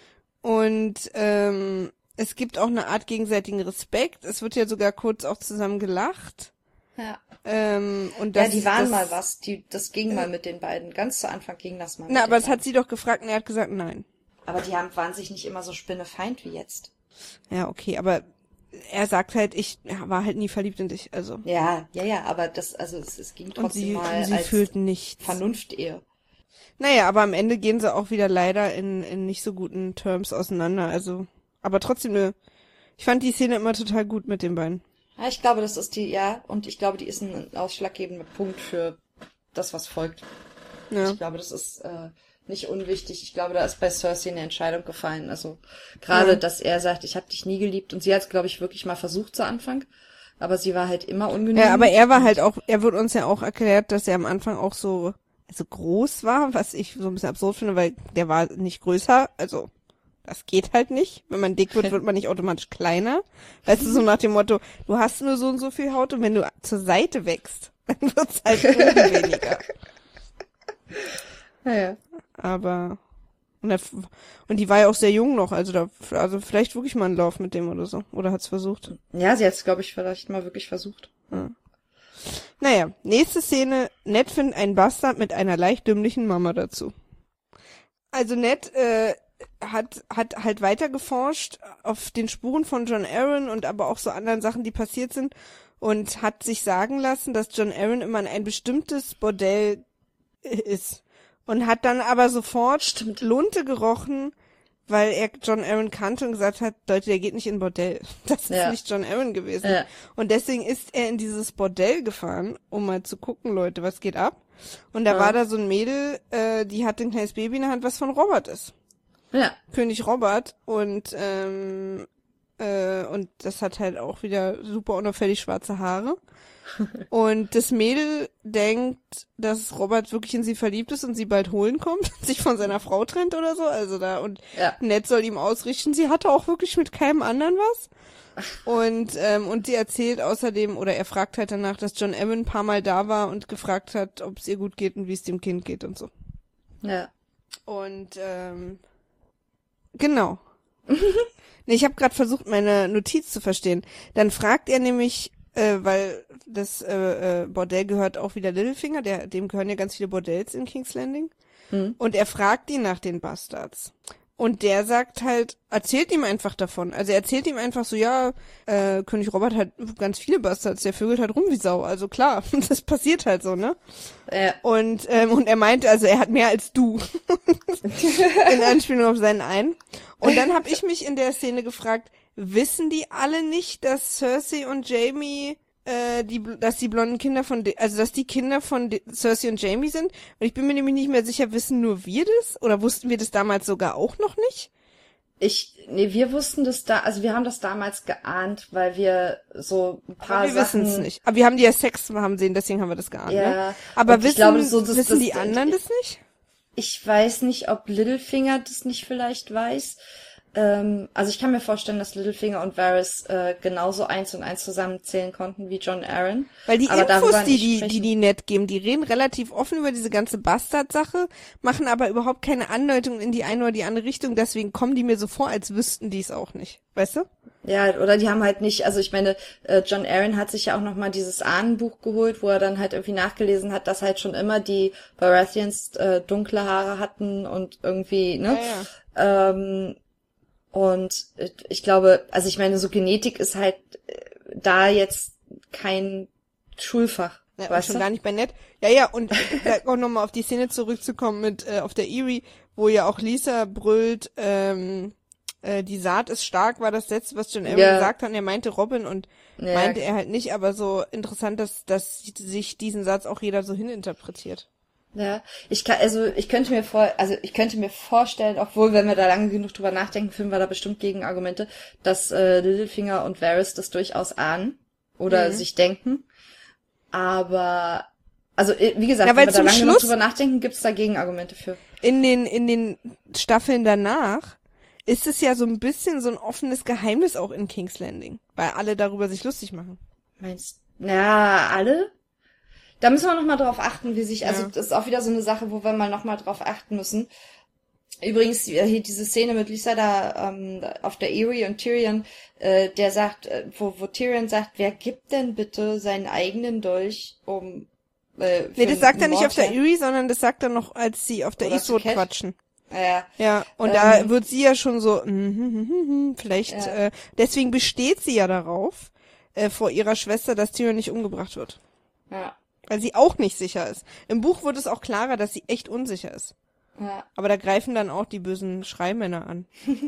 Und ähm, es gibt auch eine Art gegenseitigen Respekt. Es wird ja sogar kurz auch zusammen gelacht. Ja. Ähm, und das, Ja, die waren das, mal was. Die, das ging mal mit den beiden. Ganz zu Anfang ging das mal. mit Na, den aber es beiden. hat sie doch gefragt und er hat gesagt, nein. Aber die haben, waren sich nicht immer so spinnefeind wie jetzt. Ja, okay, aber er sagt halt, ich war halt nie verliebt in dich, also. Ja, ja, ja, aber das, also es, es ging Und trotzdem sie, mal und sie als fühlten nichts. Vernunft-Ehe. Naja, aber am Ende gehen sie auch wieder leider in, in nicht so guten Terms auseinander, also. Aber trotzdem ne, ich fand die Szene immer total gut mit den beiden. Ja, ich glaube, das ist die, ja, und ich glaube, die ist ein ausschlaggebender Punkt für das, was folgt. Ja. Ich glaube, das ist äh, nicht unwichtig. Ich glaube, da ist bei Cersei eine Entscheidung gefallen. Also gerade, Ja. dass er sagt, ich habe dich nie geliebt. Und sie hat es, glaube ich, wirklich mal versucht zu Anfang. Aber sie war halt immer ungenügend. Ja, aber er war halt auch, er wird uns ja auch erklärt, dass er am Anfang auch so, also groß war, was ich so ein bisschen absurd finde, weil der war nicht größer, also das geht halt nicht. Wenn man dick wird, wird man nicht automatisch kleiner. Weißt du, so nach dem Motto, du hast nur so und so viel Haut und wenn du zur Seite wächst, dann wird's halt oben weniger. Naja. Aber, und, er, und die war ja auch sehr jung noch, also da, also vielleicht wirklich mal einen Lauf mit dem oder so. Oder hat's versucht. Ja, sie hat es, glaube ich, vielleicht mal wirklich versucht. Naja, nächste Szene, Ned findet einen Bastard mit einer leicht dümmlichen Mama dazu. Also Ned, äh, hat hat halt weiter geforscht auf den Spuren von John Aaron und aber auch so anderen Sachen, die passiert sind und hat sich sagen lassen, dass John Aaron immer in ein bestimmtes Bordell ist und hat dann aber sofort Stimmt. Lunte gerochen, weil er John Aaron kannte und gesagt hat, Leute, der geht nicht in ein Bordell. Das ist Ja. nicht John Aaron gewesen. Ja. Und deswegen ist er in dieses Bordell gefahren, um mal zu gucken, Leute, was geht ab. Und da Ja. war da so ein Mädel, äh, die hat ein kleines Baby in der Hand, was von Robert ist. Ja. König Robert. Und ähm, äh, und das hat halt auch wieder super unauffällig schwarze Haare. Und das Mädel denkt, dass Robert wirklich in sie verliebt ist und sie bald holen kommt, sich von seiner Frau trennt oder so. Also da und Ja. Ned soll ihm ausrichten, sie hatte auch wirklich mit keinem anderen was. Und ähm, und sie erzählt außerdem, oder er fragt halt danach, dass John Aaron ein paar Mal da war und gefragt hat, ob es ihr gut geht und wie es dem Kind geht und so. Ja. Und ähm, genau. Nee, ich habe gerade versucht, meine Notiz zu verstehen. Dann fragt er nämlich, äh, weil das äh, äh, Bordell gehört auch wieder Littlefinger, der, dem gehören ja ganz viele Bordells in King's Landing. Hm. Und er fragt ihn nach den Bastards. Und der sagt halt, erzählt ihm einfach davon. Also er erzählt ihm einfach so, ja, äh, König Robert hat ganz viele Bastards, der vögelt halt rum wie Sau. Also klar, das passiert halt so, ne? Ja. Und ähm, und er meinte, also er hat mehr als du. In Anspielung auf seinen einen. Und dann habe ich mich in der Szene gefragt, wissen die alle nicht, dass Cersei und Jaime, äh, die, dass die blonden Kinder von, De also dass die Kinder von De Cersei und Jaime sind? Und ich bin mir nämlich nicht mehr sicher, wissen nur wir das? Oder wussten wir das damals sogar auch noch nicht? Ich, nee, wir wussten das da, also wir haben das damals geahnt, weil wir so ein paar Aber wir Sachen. wissen es nicht. Aber wir haben die ja Sex haben sehen, deswegen haben wir das geahnt. Ja. Ne? Aber Und wissen, ich glaube, so, das, wissen das, die anderen das nicht? Ich weiß nicht, ob Littlefinger das nicht vielleicht weiß. Ähm, also ich kann mir vorstellen, dass Littlefinger und Varys äh, genauso eins und eins zusammenzählen konnten wie John Aaron. Weil die aber Infos, darüber die nicht die, sprechen. die die Ned geben, die reden relativ offen über diese ganze Bastard-Sache, machen aber überhaupt keine Andeutung in die eine oder die andere Richtung, deswegen kommen die mir so vor, als wüssten die es auch nicht. Weißt du? Ja, oder die haben halt nicht, also ich meine, äh, John Aaron hat sich ja auch nochmal dieses Ahnenbuch geholt, wo er dann halt irgendwie nachgelesen hat, dass halt schon immer die Baratheons äh, dunkle Haare hatten und irgendwie, ne? Ja, ja. Ähm, und äh, ich glaube, also ich meine, so Genetik ist halt äh, da jetzt kein Schulfach. Ja, und weißt schon du? gar nicht bei Ned. Ja, ja, und da auch nochmal auf die Szene zurückzukommen mit äh, auf der Erie, wo ja auch Lisa brüllt, ähm, äh, die Saat ist stark, war das letzte, was John Aaron Ja. gesagt hat. Und er meinte Robin und Ja. meinte er halt nicht, aber so interessant, dass, dass sich diesen Satz auch jeder so hininterpretiert. Ja, ich kann, also ich könnte mir vor, also ich könnte mir vorstellen, obwohl, wenn wir da lange genug drüber nachdenken, finden wir da bestimmt Gegenargumente, dass äh, Littlefinger und Varys das durchaus ahnen oder Mhm. sich denken. Aber, also äh, wie gesagt, Ja, weil wenn wir da zum lange genug Schluss- drüber nachdenken, gibt's da Gegenargumente für. In den, in den Staffeln danach ist es ja so ein bisschen so ein offenes Geheimnis auch in King's Landing, weil alle darüber sich lustig machen. Meinst, na, alle? Da müssen wir noch mal drauf achten, wie sich, also Ja. das ist auch wieder so eine Sache, wo wir mal noch mal drauf achten müssen. Übrigens, hier diese Szene mit Lisa da ähm, auf der Erie und Tyrion, äh, der sagt, äh, wo, wo Tyrion sagt, wer gibt denn bitte seinen eigenen Dolch, um äh, Nee, das sagt er nicht auf der Erie. Erie, sondern das sagt er noch, als sie auf der Oder Eastwood zu Cat? quatschen. Ja, Ja, und Ähm. da wird sie ja schon so, mm, mm, mm, mm, vielleicht, Ja. äh, deswegen besteht sie ja darauf, äh, vor ihrer Schwester, dass Tyrion nicht umgebracht wird. ja, Weil sie auch nicht sicher ist. Im Buch wird es auch klarer, dass sie echt unsicher ist. ja. Aber da greifen dann auch die bösen Schreimänner an.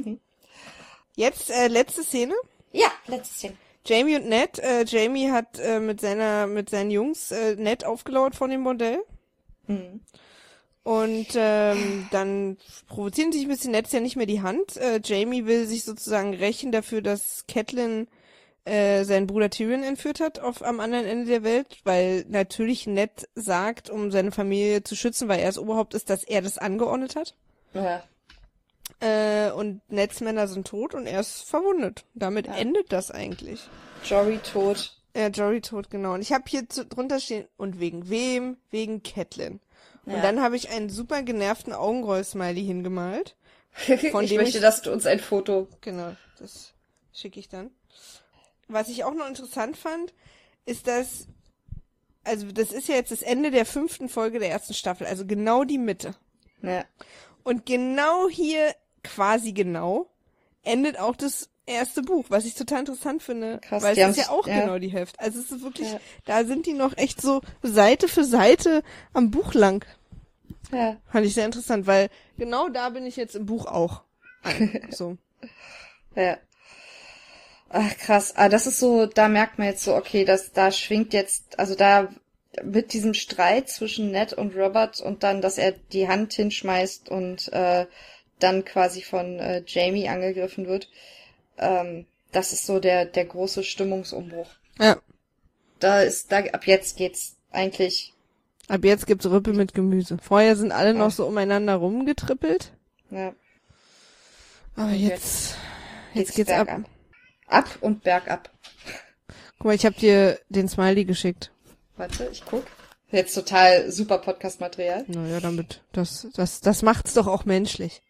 Jetzt, äh, letzte Szene. Ja, letztes Szene. Jamie und Ned. Äh, Jamie hat äh, mit seiner, mit seinen Jungs äh, Ned aufgelauert von dem Bordell. Mhm. Und ähm, dann provozieren sich ein bisschen Ned ja nicht mehr die Hand. Äh, Jamie will sich sozusagen rächen dafür, dass Catelyn äh, seinen Bruder Tyrion entführt hat auf am anderen Ende der Welt, weil natürlich Ned sagt, um seine Familie zu schützen, weil er das Oberhaupt ist, dass er das angeordnet hat. Ja. Äh, und Neds Männer sind tot und er ist verwundet. Damit Ja. endet das eigentlich. Jory tot. Ja, Jory tot, genau. Und ich habe hier zu, drunter stehen, und wegen wem? Wegen Catelyn. Und Ja. dann habe ich einen super genervten Augenroll-Smiley hingemalt. Von ich dem möchte, ich- dass du uns ein Foto. Genau, das schicke ich dann. Was ich auch noch interessant fand, ist, dass, also das ist ja jetzt das Ende der fünften Folge der ersten Staffel, also genau die Mitte. Ja. Und genau hier quasi genau endet auch das erste Buch, was ich total interessant finde, Krass, weil die es ist ja haben's- auch ja. genau die Hälfte. Also es ist wirklich, Ja. da sind die noch echt so Seite für Seite am Buch lang. Ja. Fand ich sehr interessant, weil genau da bin ich jetzt im Buch auch. So. Ja. Ach, krass. Ah, das ist so, da merkt man jetzt so, okay, dass da schwingt jetzt, also da mit diesem Streit zwischen Ned und Robert und dann, dass er die Hand hinschmeißt und äh, dann quasi von äh, Jamie angegriffen wird, ähm, das ist so der der große Stimmungsumbruch. Ja. Da ist, da ab jetzt geht's eigentlich, Ab jetzt gibt's Rüppe mit Gemüse. Vorher sind alle noch Ja. so umeinander rumgetrippelt. ja, Aber Und jetzt, jetzt geht's ab. bergab. Ab und bergab. Guck mal, ich hab dir den Smiley geschickt. Warte, ich guck. Jetzt total super Podcast-Material. Naja, damit, das, das, das macht's doch auch menschlich.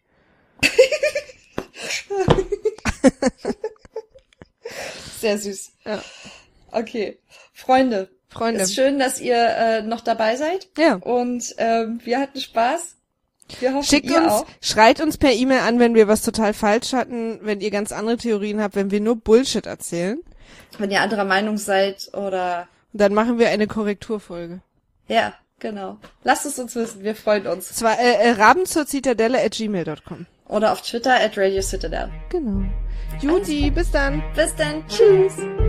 Sehr süß. Ja. Okay. Freunde, Freunde. ist schön, dass ihr äh, noch dabei seid. Ja. Und ähm, wir hatten Spaß. Wir hoffen, Schickt ihr uns, auch. schreit uns per E-Mail an, wenn wir was total falsch hatten, wenn ihr ganz andere Theorien habt, wenn wir nur Bullshit erzählen. Wenn ihr anderer Meinung seid oder... Und dann machen wir eine Korrekturfolge. Ja, genau. Lasst es uns wissen, wir freuen uns. Zwar, äh, äh raben zur Zitadelle at gmail dot com. Oder auf Twitter at Radio Citadel. Genau. Juti, bis dann. Bis dann. Tschüss.